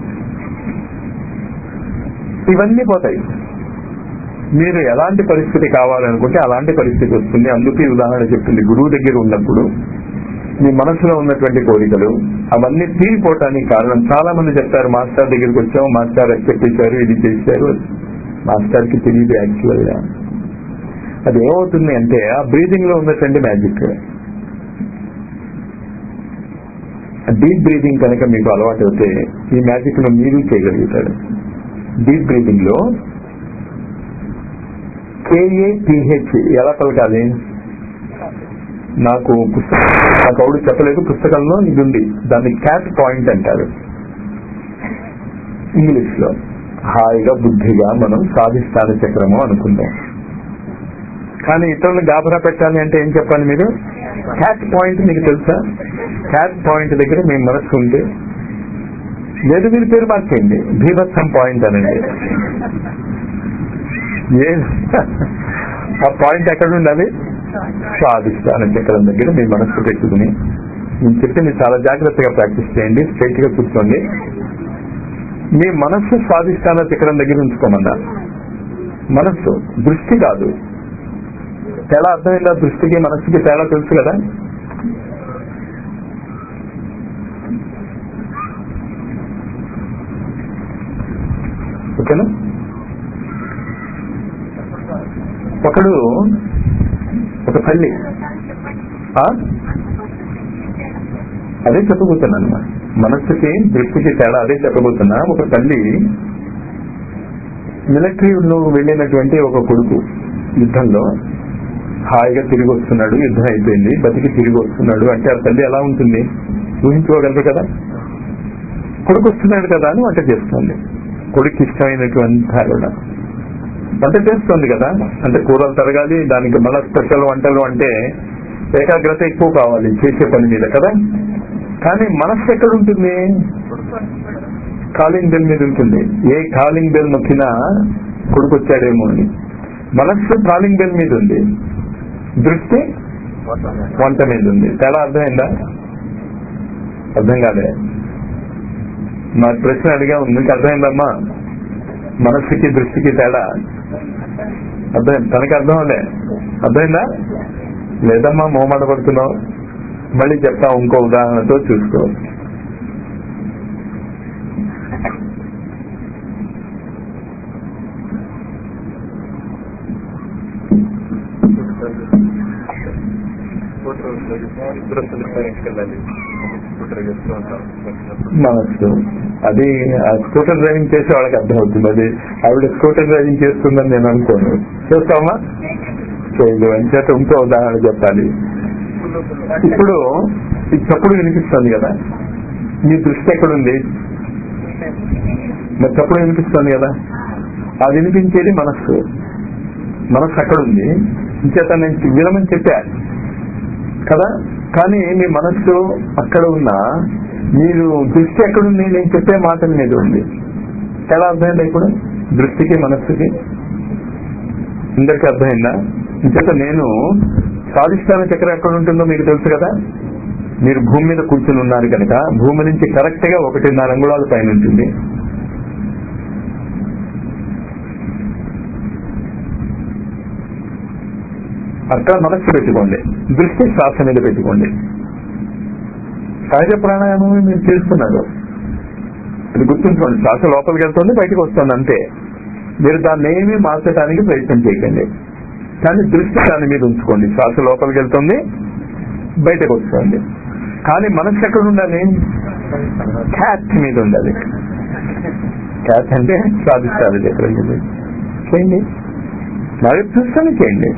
ఇవన్నీ పోతాయి. మీరు ఎలాంటి పరిస్థితి కావాలనుకుంటే అలాంటి పరిస్థితి వస్తుంది. అందుకే ఉదాహరణ చెప్తుంది, గురువు దగ్గర ఉన్నప్పుడు మీ మనసులో ఉన్నటువంటి కోరికలు అవన్నీ తీరిపోవటానికి కారణం. చాలా మంది చెప్తారు, మాస్టర్ దగ్గరికి వచ్చాము, మాస్టర్ చెప్పేశారు, ఇది చేశారు. మాస్టర్ కి తెలియదు యాక్చువల్ గా. అది ఏమవుతుంది అంటే ఆ బ్రీదింగ్ లో ఉన్నటువంటి మ్యాజిక్. డీప్ బ్రీదింగ్ కనుక మీకు అలవాటు అవుతే ఈ మ్యాజిక్ ను మీరు చేయగలుగుతారు. డీప్ బ్రీదింగ్ లో కేఏపిహెచ్ ఎలా పలకాలి, నాకు పుస్తకం నాకు అవుడు చెప్పలేదు, పుస్తకంలో ఇది ఉంది, దాన్ని క్యాట్ పాయింట్ అంటారు ఇంగ్లీష్ లో. హాయిగా బుద్ధిగా మనం సాధిష్టాన చక్రము అనుకుందాం. కానీ ఇతరులను గాబరా పెట్టాలి అంటే ఏం చెప్పాలి మీరు? క్యాట్ పాయింట్ మీకు తెలుసా? క్యాట్ పాయింట్ దగ్గర మీ మనస్సు ఉంటే, లేదు మీరు పేరు మార్చేయండి, భీభత్సం పాయింట్ అనండి. ఏ ఆ పాయింట్ ఎక్కడ ఉండాలి? స్వాధిష్టాన చక్రం దగ్గర మీ మనస్సు పెట్టుకుని, నేను చెప్పింది చాలా జాగ్రత్తగా ప్రాక్టీస్ చేయండి. స్ట్రైట్ గా కూర్చోండి, మీ మనస్సు స్వాధిష్టాన చక్రం దగ్గర ఉంచుకోమన్నా. మనస్సు, దృష్టి కాదు. తేడా అర్థమైందా? దృష్టికి మనస్సుకి తేడా తెలుసు కదా. ఓకేనా? ఒకడు ఒక తల్లి, అదే చెప్పబోతున్నాను, మనస్సుకి దృష్టికి తేడా అదే చెప్పబోతున్నా. ఒక తల్లి మిలిటరీలో వెళ్ళినటువంటి ఒక కొడుకు యుద్ధంలో హాయిగా తిరిగి వస్తున్నాడు, యుద్ధం అయిపోయింది, బతికి తిరిగి వస్తున్నాడు అంటే ఆ తల్లి ఎలా ఉంటుంది ఊహించుకోగలరు కదా. కొడుకు వస్తున్నాడు కదా అని వంట చేస్తుంది. కొడుకు ఇష్టమైనటువంటి కూడా వంట చేస్తుంది కదా, అంటే కూరలు తరగాలి, దానికి మళ్ళా స్పెషల్ వంటలు అంటే ఏకాగ్రత ఎక్కువ కావాలి చేసే పని మీద కదా. కానీ మనస్సు ఎక్కడ ఉంటుంది? కాలింగ్ బెల్ మీద ఉంటుంది. ఏ కాలింగ్ బెల్ నొక్కినా కొడుకు వచ్చాడేమో అని. మనస్సు కాలింగ్ బెల్ మీద ఉంది, దృష్టి వంట మీద ఉంది. తేడా అర్థమైందా? అర్థం కాలే? నా ప్రశ్న అడిగా మీకు అర్థమైందమ్మా? మనస్సుకి దృష్టికి తేడా అర్థం, తనకి అర్థం అలే, అర్థమైందా? లేదమ్మా మొహమాట పడుతున్నావు, మళ్ళీ చెప్తా ఇంకో ఉదాహరణతో చూసుకో. మనస్సు అది ఆ స్కూటర్ డ్రైవింగ్ చేసే వాళ్ళకి అర్థం అవుతుంది. అది ఆవిడ స్కూటర్ డ్రైవింగ్ చేస్తుందని నేను అనుకోను. చేస్తామా? చేయదు. అని చేత ఇంకో ఉదాహరణ చెప్పాలి. ఇప్పుడు ఈ చప్పుడు వినిపిస్తుంది కదా, మీ దృష్టి ఎక్కడుంది? మరి చప్పుడు వినిపిస్తుంది కదా, ఆ వినిపించేది మనస్సు. మనస్సు అక్కడుంది, ఇంచేత నేను వినమని చెప్పా కదా. కానీ మీ మనస్సు అక్కడ ఉన్నా మీరు దృష్టి ఎక్కడుంది? నేను చెప్పే మాటల మీద ఉంది. ఎలా అర్థమైందా? ఇప్పుడు దృష్టికి మనస్సుకి అందరికీ అర్థమైందా? ఇంచేత నేను స్వాధిష్టాన చక్రం ఎక్కడ ఉంటుందో మీకు తెలుసు కదా. మీరు భూమి మీద కూర్చుని ఉన్నారు కనుక భూమి నుంచి కరెక్ట్ గా ఒకటిన్నర అంగుళాల పైన ఉంటుంది. అక్కడ మనస్సు పెట్టుకోండి, దృష్టి శ్వాస మీద పెట్టుకోండి. సహజ ప్రాణాయామం మీరు చేస్తున్నారు, అది గుర్తుంచుకోండి. శ్వాస లోపలికి వెళ్తుంది, బయటకు వస్తుంది అంతే. మీరు దాన్ని ఏమీ మార్చడానికి ప్రయత్నం చేయకండి, కానీ దృష్టి దాని మీద ఉంచుకోండి. శ్వాస లోపలికి వెళ్తుంది, బయటకు వస్తుంది. కానీ మనసు ఎక్కడ ఉండాలి? క్యాచ్ మీద ఉండాలి. క్యాచ్ అంటే స్వాదిష్టాన చక్రం మీద. చేయండి, బాగా చూస్తాను చేయండి.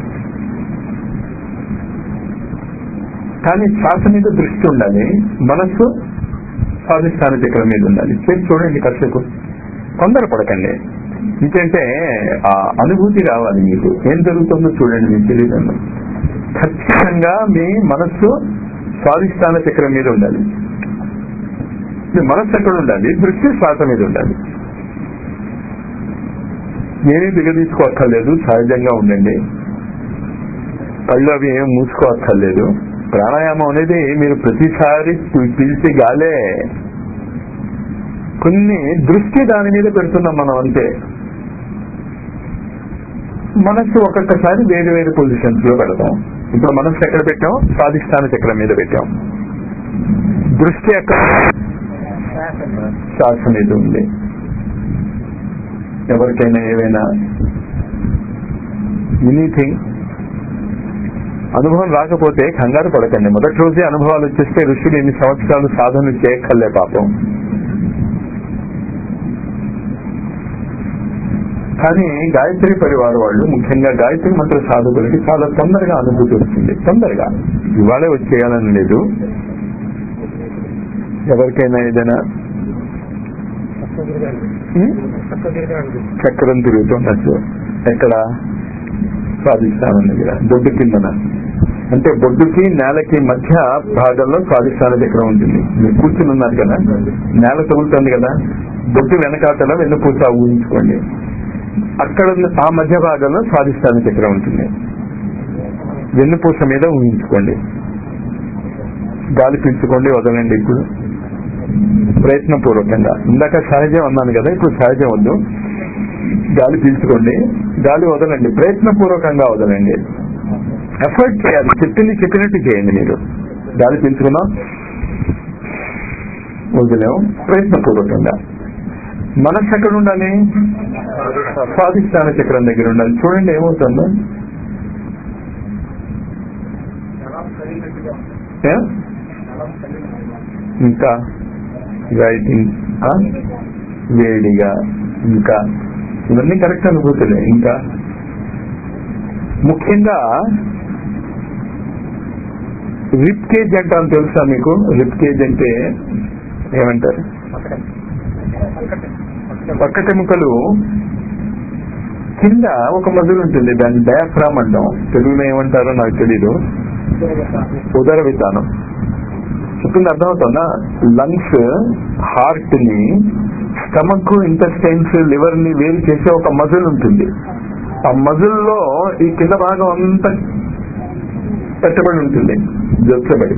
కానీ శ్వాస మీద దృష్టి ఉండాలి, మనస్సు స్వాదిష్టాన చక్రం మీద ఉండాలి. చేసి చూడండి కాసేపు, తొందర పడకండి. ఎందుకంటే ఆ అనుభూతి రావాలి మీకు. ఏం జరుగుతుందో చూడండి మీ శరీరంలో. ఖచ్చితంగా మీ మనస్సు స్వాదిష్టాన చక్రం మీద ఉండాలి. మీ మనస్సు ఎక్కడ ఉండాలి? దృష్టి శ్వాస మీద ఉండాలి. ఏమీ దిగదీసుకోక్కర్లేదు, సహజంగా ఉండండి. కళ్ళు అవి ఏం మూసుకోక్కర్లేదు. ప్రాణాయామం అనేది మీరు ప్రతిసారి పిలిచి గాలే, కొన్ని దృష్టి దాని మీద పెడుతున్నాం మనం అంతే. మనస్సు ఒక్కొక్కసారి వేరు వేరు పొజిషన్స్ లో పెడతాం. ఇప్పుడు మనస్సు ఎక్కడ పెట్టాం? స్వాదిష్టాన చక్రం మీద పెట్టాం. దృష్టి ఎక్కడ? శ్వాస మీద ఉంది. ఎవరికైనా ఏవైనా ఎనీథింగ్ అనుభవం రాకపోతే కంగారు పడకండి. మొదటి రోజే అనుభవాలు వచ్చేస్తే ఋషులు ఎన్ని సంవత్సరాలు సాధన చేయక్కర్లే పాపం. కానీ గాయత్రి పరివారం వాళ్ళు, ముఖ్యంగా గాయత్రి మంత్ర సాధకులకి చాలా తొందరగా అనుభూతి వస్తుంది. తొందరగా, ఇవాళే వచ్చేయాలని లేదు. ఎవరికైనా ఏదైనా చక్రం తిరుగుతున్నట్టు ఎక్కడ? స్వాదిష్టానం దగ్గర, బొడ్డు కిందన. అంటే బొడ్డుకి నేలకి మధ్య భాగంలో స్వాదిష్టాన చక్రం ఉంటుంది. మీరు కూర్చుని ఉన్నారు కదా, నేల తగులుతుంది కదా, బొడ్డు వెనకాతల వెన్నుపూస ఊహించుకోండి. అక్కడ ఆ మధ్య భాగంలో స్వాదిష్టాన చక్రం ఉంటుంది. వెన్నుపూస మీద ఊహించుకోండి. గాలి పీల్చుకోండి, వదలండి. ఇప్పుడు ప్రయత్నపూర్వకంగా, ఇందాక సహజం అన్నాను కదా, ఇప్పుడు సహజం వద్దు. గాలి పీల్చుకోండి, గాలి వదలండి, ప్రయత్నపూర్వకంగా వదలండి. ఎఫర్ట్ చేయాలి, చెప్పింది చెప్పినట్టు చేయండి. మీరు గాలి పీల్చుకున్నాం, వదిలేం, ప్రయత్నపూర్వకంగా. మనస్సు ఎక్కడ ఉండాలి? స్వాదిష్టాన చక్రం దగ్గర ఉండాలి. చూడండి ఏమవుతుందో. ఇంకా రైటింగ్ వేడిగా, ఇంకా ఇవన్నీ కరెక్ట్ అనుభూతులే. ఇంకా ముఖ్యంగా రిప్ కేజ్ అంటాను, తెలుసా మీకు? రిప్ కేజ్ అంటే ఏమంటారు? పక్కటెముకలు కింద ఒక మజిల్ ఉంటుంది, దాన్ని డయాఫ్రామ్ అంటాం. తెలుగులో ఏమంటారో నాకు తెలీదు. ఉదర విధానం చెప్పింది అర్థమవుతుందా? లంగ్స్, హార్ట్ ని, స్టమక్, ఇంటెస్టైన్స్, లివర్ ని వేరు చేసే ఒక మజిల్ ఉంటుంది. ఆ మజిల్ లో ఈ కింద భాగం అంతా పెట్టబడి ఉంటుంది, జొచ్చబడి.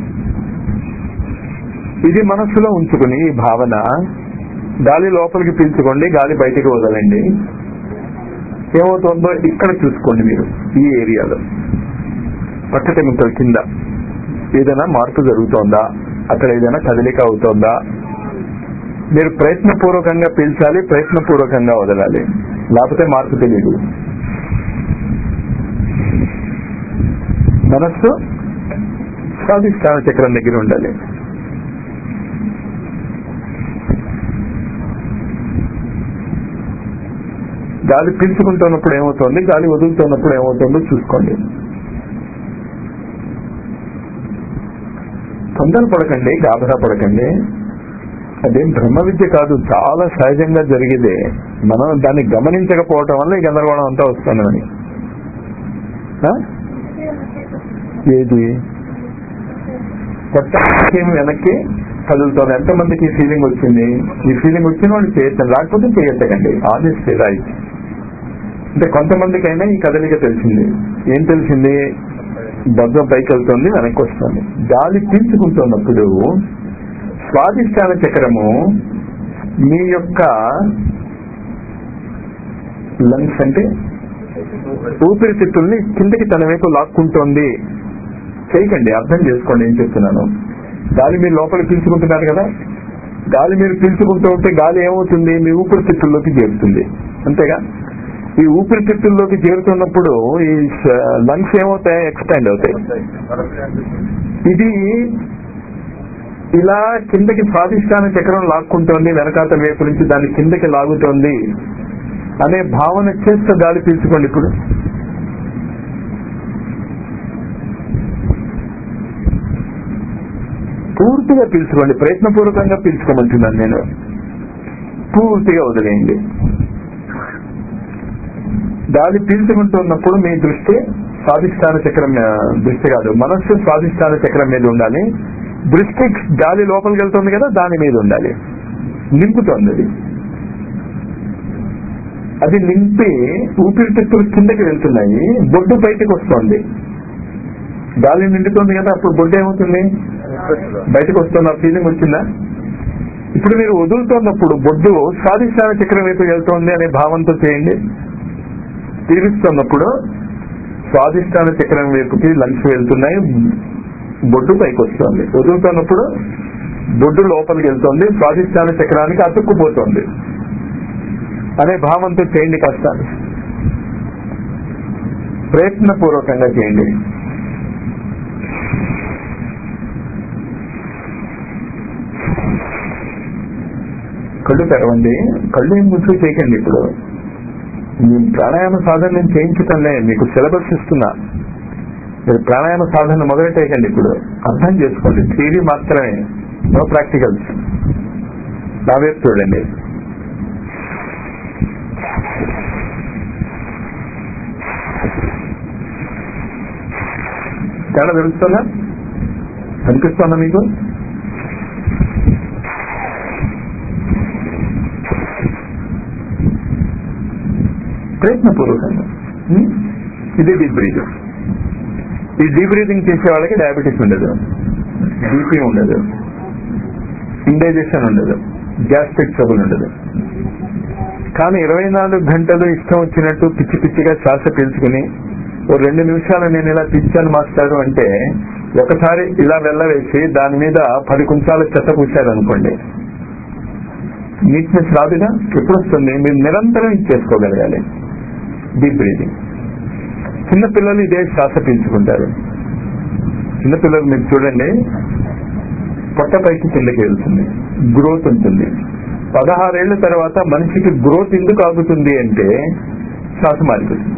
ఇది మనస్సులో ఉంచుకుని ఈ భావన, గాలి లోపలికి పీల్చుకోండి, గాలి బయటికి వదలండి. ఏమవుతుందో ఇక్కడ చూసుకోండి మీరు. ఈ ఏరియాలో పక్కటెముకల కింద ఏదైనా మార్పు జరుగుతోందా? అక్కడ ఏదైనా కదలిక అవుతోందా? మీరు ప్రయత్నపూర్వకంగా పీల్చాలి, ప్రయత్నపూర్వకంగా వదలాలి, లేకపోతే మార్పు తెలియదు. మనస్సు స్వాదిష్టాన చక్రం దగ్గర ఉండాలి. గాలి పీల్చుకుంటున్నప్పుడు ఏమవుతుంది, గాలి వదులుతున్నప్పుడు ఏమవుతుందో చూసుకోండి. తొందర పడకండి, గాబరా పడకండి. అదేం బ్రహ్మ విద్య కాదు, చాలా సహజంగా జరిగేదే. మనం దాన్ని గమనించకపోవటం వల్ల ఈ గందరగోళం అంతా వస్తుందని. ఏది కొత్త వెనక్కి కదులుతుంది. ఎంతమందికి ఈ ఫీలింగ్ వచ్చింది? ఈ ఫీలింగ్ వచ్చిన వాళ్ళు చేయొచ్చు, రాకపోతే చేయొచ్చకండి. Honest right. అంటే కొంతమందికైనా ఈ కదలిక తెలిసింది. ఏం తెలిసింది? బద్దం పైకి వెళ్తుంది, వెనక్కి వస్తుంది. గాలి పీల్చుకుంటున్నప్పుడు స్వాదిష్టాన చక్రము మీ యొక్క లంగ్స్ అంటే ఊపిరితిత్తుల్ని కిందకి తన వైపు లాక్కుంటోంది. చేయకండి, అర్థం చేసుకోండి ఏం చెప్తున్నాను. గాలి మీరు లోపల పీల్చుకుంటున్నారు కదా, గాలి మీరు పీల్చుకుంటూ ఉంటే గాలి ఏమవుతుంది? మీ ఊపిరితిత్తుల్లోకి చేరుతుంది, అంతేగా? ఈ ఊపిరితిత్తుల్లోకి చేరుతున్నప్పుడు ఈ లంగ్స్ ఏమవుతాయి? ఎక్స్పాండ్ అవుతాయి. ఇది ఇలా కిందకి స్వాదిష్టాన చక్రం లాక్కుంటోంది, వెనకాత వైపు నుంచి దాన్ని కిందకి లాగుతోంది అనే భావన చేస్తూ గాలి పీల్చుకోండి. ఇప్పుడు పూర్తిగా పీల్చుకోండి, ప్రయత్నపూర్వకంగా పీల్చుకోమంటున్నాను నేను. పూర్తిగా వదిలేయండి. గాలి పీల్చుకుంటున్నప్పుడు మీ దృష్టి స్వాదిష్టాన చక్రం, దృష్టి కాదు మనస్సు స్వాదిష్టాన చక్రం మీద ఉండాలి. దృష్టి గాలి లోపలికి వెళ్తుంది కదా, దాని మీద ఉండాలి. నింపుతోంది అది. అది నింపి ఊపిరితిత్తులు కిందకి వెళ్తున్నాయి, బొడ్డు బయటకు వస్తుంది. గాలి నిండుతోంది కదా, అప్పుడు బొడ్డు ఏమవుతుంది, బయటకు వస్తుంది. ఆ ఫీలింగ్ వచ్చిందా? ఇప్పుడు మీరు వదులుతున్నప్పుడు బొడ్డు స్వాదిష్టాన చక్రం వైపు వెళ్తోంది అనే భావంతో చేయండి. పీలుస్తున్నప్పుడు స్వాదిష్టాన చక్రం వైపుకి లంగ్స్ వెళ్తున్నాయి, బొడ్డు పైకి వస్తుంది. వదులుతున్నప్పుడు బొడ్డు లోపలికి వెళ్తుంది, స్వాదిష్టాన చక్రానికి అతుక్కుపోతుంది అనే భావంతో చేయండి. కాస్త ప్రయత్నపూర్వకంగా చేయండి. కళ్ళు తెరవండి, కళ్ళు ఏం ముసుగు చేయకండి. ఇప్పుడు మీ ప్రాణాయామ సాధన నేను చేయించటంలే, మీకు సిలబస్ ఇస్తున్నా. మీరు ప్రాణాయామ సాధన మొదలెట్టేయకండి. ఇప్పుడు అర్థం చేసుకోండి, థియరీ మాత్రమే, నో ప్రాక్టికల్స్. నా వైపు చూడండి. తేడా తెలుస్తుందా? కనిపిస్తుందా మీకు? ప్రయత్నపూర్వకంగా ఇది డీప్ బ్రీదింగ్. ఈ డీప్ బ్రీదింగ్ చేసే వాళ్ళకి డయాబెటీస్ ఉండదు, బీపీ ఉండదు, ఇండైజెషన్ ఉండదు, గ్యాస్ట్రిక్ ట్రబుల్ ఉండదు. కానీ ఇరవై నాలుగు గంటలు ఇష్టం వచ్చినట్టు పిచ్చి పిచ్చిగా శ్వాస పీల్చుకుని ఓ రెండు నిమిషాలు నేను ఇలా పిచ్చాను మాస్టారు అంటే ఒకసారి ఇలా వెళ్ళవేసి దాని మీద పది కుంచాలు చెత్త పూసారనుకోండి, నీట్నెస్ రాదుగా. ఎప్పుడు వస్తుంది? మీరు నిరంతరం ఇచ్చేసుకోగలగాలి డీప్ బ్రీదింగ్. చిన్నపిల్లలు ఇదే శ్వాస పీల్చుకుంటారు. చిన్నపిల్లలు మీరు చూడండి, పొట్ట పైకి కిందకి వెళ్తుంది, గ్రోత్ ఉంటుంది. పదహారేళ్ల తర్వాత మనిషికి గ్రోత్ ఎందుకు ఆగుతుంది అంటే శ్వాస మారిపోతుంది.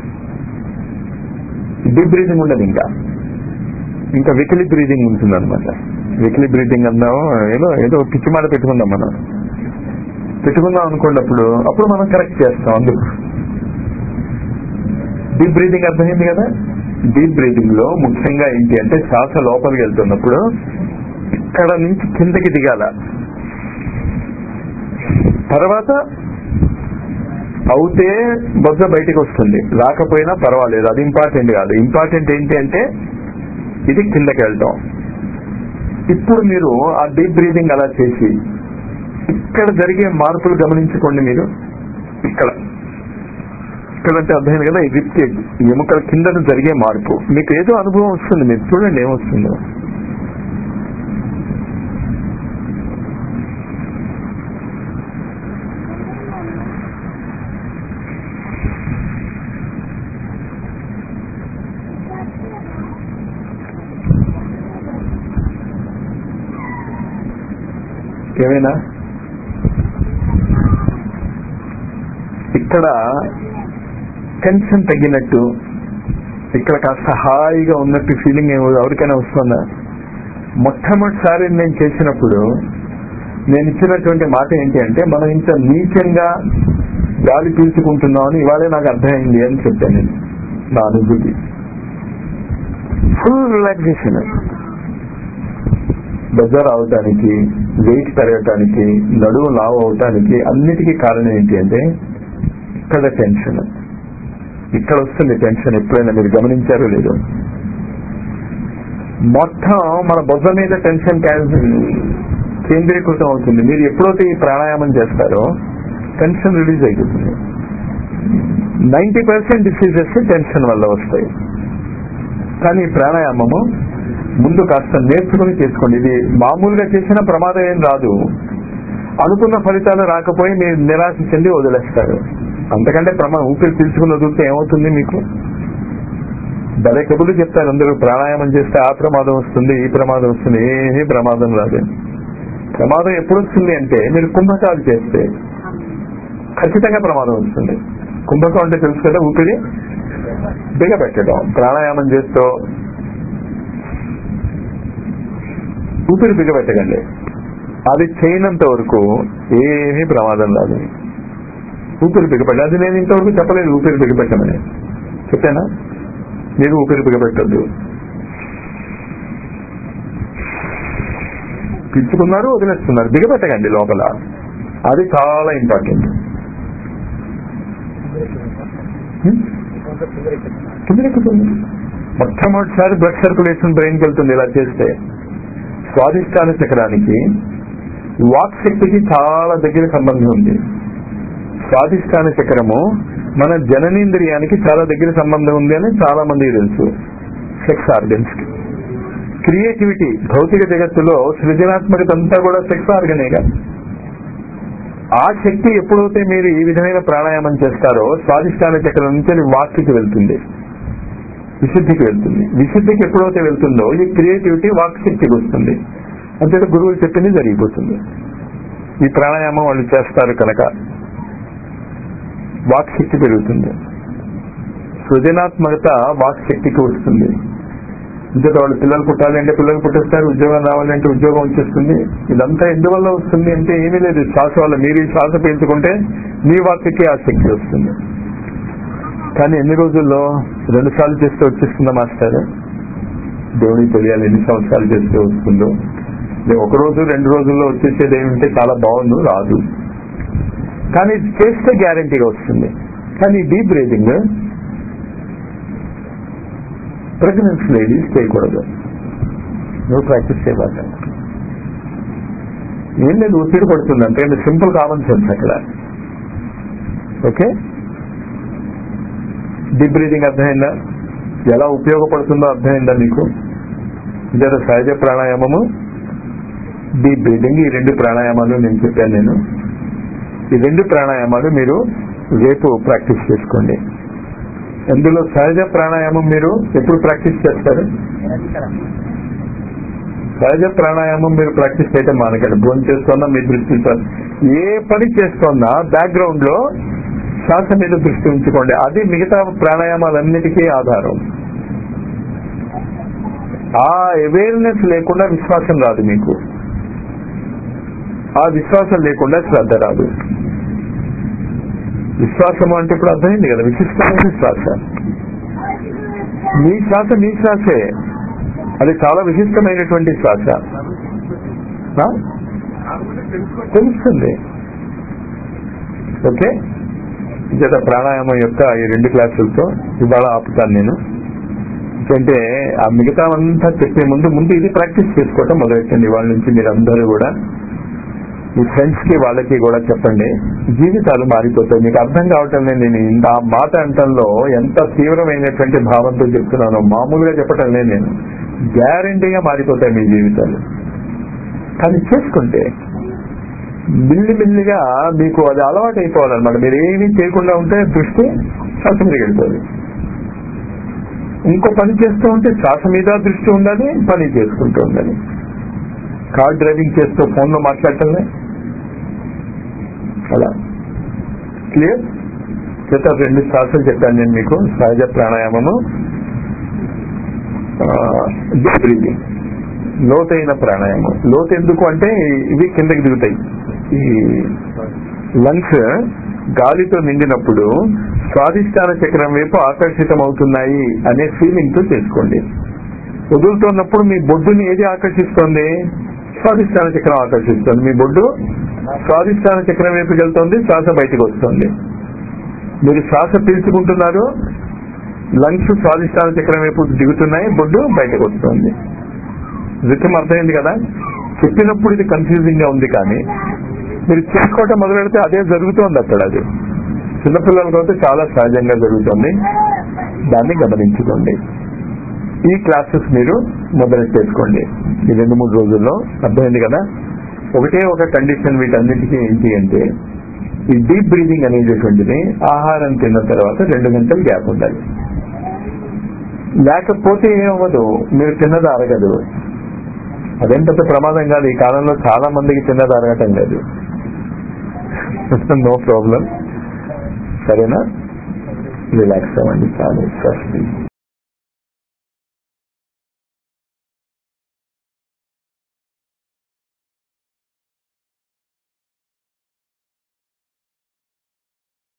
డీప్ బ్రీదింగ్ ఉండదు. ఇంకా ఇంకా వెకిలి బ్రీదింగ్ ఉంటుంది అనమాట. వెకిలి బ్రీదింగ్ అన్నాము, ఏదో ఏదో పిచ్చి మాట పెట్టుకుందాం మనం. పెట్టుకుందాం అనుకున్నప్పుడు అప్పుడు మనం కరెక్ట్ చేస్తాం. అందుకు డీప్ బ్రీదింగ్ అర్థమైంది కదా. డీప్ బ్రీదింగ్ లో ముఖ్యంగా ఏంటి అంటే శ్వాస లోపలికి వెళ్తున్నప్పుడు ఇక్కడ నుంచి కిందకి దిగాల, తర్వాత అవుతే బొజ్జ బయటకు వస్తుంది, రాకపోయినా పర్వాలేదు, అది ఇంపార్టెంట్ కాదు. ఇంపార్టెంట్ ఏంటి అంటే ఇది కిందకి వెళ్తాం. ఇప్పుడు మీరు ఆ డీప్ బ్రీదింగ్ అలా చేసి ఇక్కడ జరిగే మార్పులు గమనించుకోండి. మీరు ఇక్కడ ఇక్కడంటే అర్థమైంది కదా, ఈ రిప్ ఎముకల కింద జరిగే మార్పు మీకు ఏదో అనుభవం వస్తుంది. మీరు చూడండి ఏమొస్తుందో. ఏమైనా ఇక్కడ టెన్షన్ తగ్గినట్టు, ఇక్కడ కాస్త హాయిగా ఉన్నట్టు ఫీలింగ్ ఏమో ఎవరికైనా వస్తుందా? మొట్టమొదటిసారి నేను చేసినప్పుడు నేను ఇచ్చినటువంటి మాట ఏంటి అంటే మనం ఇంత నీచంగా గాలి పీల్చుకుంటున్నాం అని ఇవాళే నాకు అర్థమైంది అని చెప్పాను నేను. నా అనుభూతి ఫుల్ రిలాక్సేషన్. బజార్ అవటానికి, వెయిట్ పెరగటానికి, నడువు లావు అవటానికి అన్నిటికీ కారణం ఏంటి అంటే ఇక్కడ టెన్షన్. ఇక్కడ వస్తుంది టెన్షన్. ఎప్పుడైనా మీరు గమనించారో లేదో, మొత్తం మన బొజ్జ మీద టెన్షన్ కేంద్రీకృతం అవుతుంది. మీరు ఎప్పుడైతే ఈ ప్రాణాయామం చేస్తారో టెన్షన్ రిలీజ్ అయిపోతుంది. నైన్టీ పర్సెంట్ డిసీజెస్ టెన్షన్ వల్ల వస్తాయి. కానీ ఈ ప్రాణాయామము ముందు కాస్త నేర్చుకుని చేసుకోండి. ఇది మామూలుగా చేసిన ప్రమాదం ఏం రాదు. అనుకున్న ఫలితాలు రాకపోయి మీరు నిరాశ చెంది వదిలేస్తారు. అంతకంటే ప్రమాదం. ఊపిరి పీల్చుకుని వదిలితే ఏమవుతుంది మీకు? భలే కబుర్లు చెప్తారు అందరూ, ప్రాణాయామం చేస్తే ఆ ప్రమాదం వస్తుంది ఈ ప్రమాదం వస్తుంది. ఏమీ ప్రమాదం రాదు. ప్రమాదం ఎప్పుడు వస్తుంది అంటే మీరు కుంభకాలు చేస్తే ఖచ్చితంగా ప్రమాదం వస్తుంది. కుంభకం అంటే తెలుసు కదా, ఊపిరి బిగబెట్టడం. ప్రాణాయామం చేస్తూ ఊపిరి బిగబెట్టకండి. అది చేయనంత వరకు ఏమీ ప్రమాదం రాదు. ఊపిరి బిగబెట్ట, అది నేను ఇంతవరకు చెప్పలేదు ఊపిరి బిగబెట్టమని. చెప్పానా? మీరు ఊపిరి బిగబెట్టద్దు. పిలుచుకున్నారు, వదిలేస్తున్నారు, బిగబెట్టకండి లోపల. అది చాలా ఇంపార్టెంట్. మొట్టమొదటిసారి బ్లడ్ సర్క్యులేషన్ బ్రెయిన్కి వెళ్తుంది ఇలా చేస్తే. స్వాదిష్టాన చక్రానికి వాక్ శక్తికి చాలా దగ్గర సంబంధం ఉంది. స్వాదిష్టాన చక్రము మన జననేంద్రియానికి చాలా దగ్గర సంబంధం ఉంది అని చాలా మందికి తెలుసు. సెక్స్ ఆర్గన్స్ కి, క్రియేటివిటీ, భౌతిక జగత్తులో సృజనాత్మకత అంతా కూడా సెక్స్ ఆర్గనేగా. ఆ శక్తి ఎప్పుడైతే మీరు ఈ విధమైన ప్రాణాయామం చేస్తారో స్వాదిష్టాన చక్రం నుంచి అది వాక్కి వెళ్తుంది, విశుద్ధికి వెళ్తుంది. విశుద్ధికి ఎప్పుడైతే వెళ్తుందో ఈ క్రియేటివిటీ వాక్ శక్తికి వస్తుంది. అంతే గురువులు చెప్పింది జరిగిపోతుంది. ఈ ప్రాణాయామం వాళ్ళు చేస్తారు కనుక వాక్ శక్తి పెరుగుతుంది, సృజనాత్మకత వాక్ శక్తికి వస్తుంది. ఇంత వాళ్ళు పిల్లలు పుట్టాలి అంటే పిల్లలు పుట్టిస్తారు, ఉద్యోగం రావాలంటే ఉద్యోగం వచ్చేస్తుంది. ఇదంతా ఎందువల్ల వస్తుంది అంటే ఏమీ లేదు, శ్వాస వల్ల. మీరు ఈ శ్వాస పీల్చుకుంటే మీ వాక్కి ఆ శక్తి వస్తుంది. కానీ ఎన్ని రోజుల్లో రెండు సార్లు చేస్తే వచ్చేస్తుందా మాస్టర్? దేవుడికి తెలియాలి ఎన్ని సంవత్సరాలు చేస్తే వస్తుందో. ఒక రోజు రెండు రోజుల్లో వచ్చేసేది ఏమిటంటే చాలా బాగుంది, రాదు. కానీ చేస్తే గ్యారంటీగా వస్తుంది. కానీ డీప్ బ్రీతింగ్ ప్రెగ్నెన్సీ లేడీస్ చేయకూడదు. నువ్వు ప్రాక్టీస్ చేయబాక. ఏం లేదు, ఒత్తిడి పడుతుంది అంటే సింపుల్ కామన్ సెన్స్ అక్కడ. ఓకే, డీప్ బ్రీతింగ్ అర్థమైందా? ఎలా ఉపయోగపడుతుందో అర్థమైందా మీకు? ఇదే సహజ ప్రాణాయామము, డీప్ బ్రీతింగ్, ఈ రెండు ప్రాణాయామాలు నేను చెప్పాను. నేను ఈ రెండు ప్రాణాయామాలు మీరు రేపు ప్రాక్టీస్ చేసుకోండి. అందులో సహజ ప్రాణాయామం మీరు ఎప్పుడు ప్రాక్టీస్ చేస్తారు? సహజ ప్రాణాయామం మీరు ప్రాక్టీస్ చేయడం మానకండి. భోజనం చేస్తున్నా మీ దృష్టి, ఏ పని చేస్తున్నా బ్యాక్గ్రౌండ్ లో శ్వాస మీద దృష్టి ఉంచుకోండి. అది మిగతా ప్రాణాయామాలన్నిటికీ ఆధారం. ఆ అవేర్నెస్ లేకుండా విశ్వాసం రాదు మీకు, ఆ విశ్వాసం లేకుండా శ్రద్ధ రాదు. విశ్వాసము అంటే ఇప్పుడు అర్థమైంది కదా, విశిష్టమైన శ్వాస. మీ శ్వాస మీ శ్వాసే, అది చాలా విశిష్టమైనటువంటి శ్వాస. తెలుస్తుంది. ఓకే, జత ప్రాణాయామం యొక్క ఈ రెండు క్లాసులతో ఇవాళ ఆపుతాను నేను. ఎందుకంటే ఆ మిగతా అంతా చెప్పే ముందు ముందు ఇది ప్రాక్టీస్ చేసుకోవటం మొదలెట్టండి. ఇవాళ నుంచి మీరు అందరూ కూడా మీ ఫ్రెండ్స్ కి వాళ్ళకి కూడా చెప్పండి. జీవితాలు మారిపోతాయి. మీకు అర్థం కావటం లేదు నేను ఇంత ఆ మాట అంటంలో ఎంత తీవ్రమైనటువంటి భావంతో చెప్తున్నానో. మామూలుగా చెప్పటం లేదు నేను. గ్యారంటీగా మారిపోతాయి మీ జీవితాలు. కానీ చేసుకుంటే మిల్లి మిల్లిగా మీకు అది అలవాటు అయిపోవాలన్నమాట. మీరు ఏమీ చేయకుండా ఉంటే దృష్టి శ్వాస మీద వెళ్తుంది. ఇంకో పని చేస్తూ ఉంటే శ్వాస మీద దృష్టి ఉండాలి, పని చేసుకుంటూ ఉండాలి. కార్ డ్రైవింగ్ చేస్తూ ఫోన్ లో మాట్లాడటమే అలా. క్లియర్? చేత రెండు శ్వాసలు చెప్పాను నేను మీకు. సహజ ప్రాణాయామము, డీప్ బ్రీతింగ్, లోతైన ప్రాణాయామం. లోతు ఎందుకు అంటే ఇవి కిందకి దిగుతాయి. ఈ లంగ్స్ గాలితో నిండినప్పుడు స్వాదిష్టాన చక్రం వైపు ఆకర్షితం అవుతున్నాయి అనే ఫీలింగ్ తో చేసుకోండి. వదులుతున్నప్పుడు మీ బొడ్డుని ఏది ఆకర్షిస్తోంది? స్వాదిష్టాన చక్రం ఆకర్షిస్తుంది. మీ బొడ్డు స్వాదిష్టాన చక్రం వైపుకి వెళ్తుంది, శ్వాస బయటకు వస్తుంది. మీరు శ్వాస పీల్చుకుంటున్నారు, లంగ్స్ స్వాదిష్టాన చక్రం వైపు దిగుతున్నాయి, బొడ్డు బయటకు వస్తుంది. రిథం అర్థమైంది కదా? చెప్పినప్పుడు ఇది కన్ఫ్యూజింగ్ గా ఉంది, కానీ మీరు చేసుకోవటం మొదలు పెడితే అదే జరుగుతోంది అక్కడ. అది చిన్నపిల్లలకి అయితే చాలా సహజంగా జరుగుతుంది. దాన్ని గమనించుకోండి. ఈ క్లాసెస్ మీరు మొదలు చేసుకోండి ఈ రెండు మూడు రోజుల్లో. అర్థమైంది కదా? ఒకటే ఒక కండిషన్ వీటన్నిటికీ ఏంటి అంటే ఈ డీప్ బ్రీతింగ్ అనేటటువంటిది ఆహారం తిన్న తర్వాత రెండు గంటలు గ్యాప్ ఉండాలి. లేకపోతే ఏమవ్వదు, మీరు తిన్నది అరగదు. అదేం పెద్ద ప్రమాదం కాదు. ఈ కాలంలో చాలా మందికి తిన్నది అరగటం లేదు. No problem. సరేనా? రిలాక్స్ అవ్వండి, చాలు.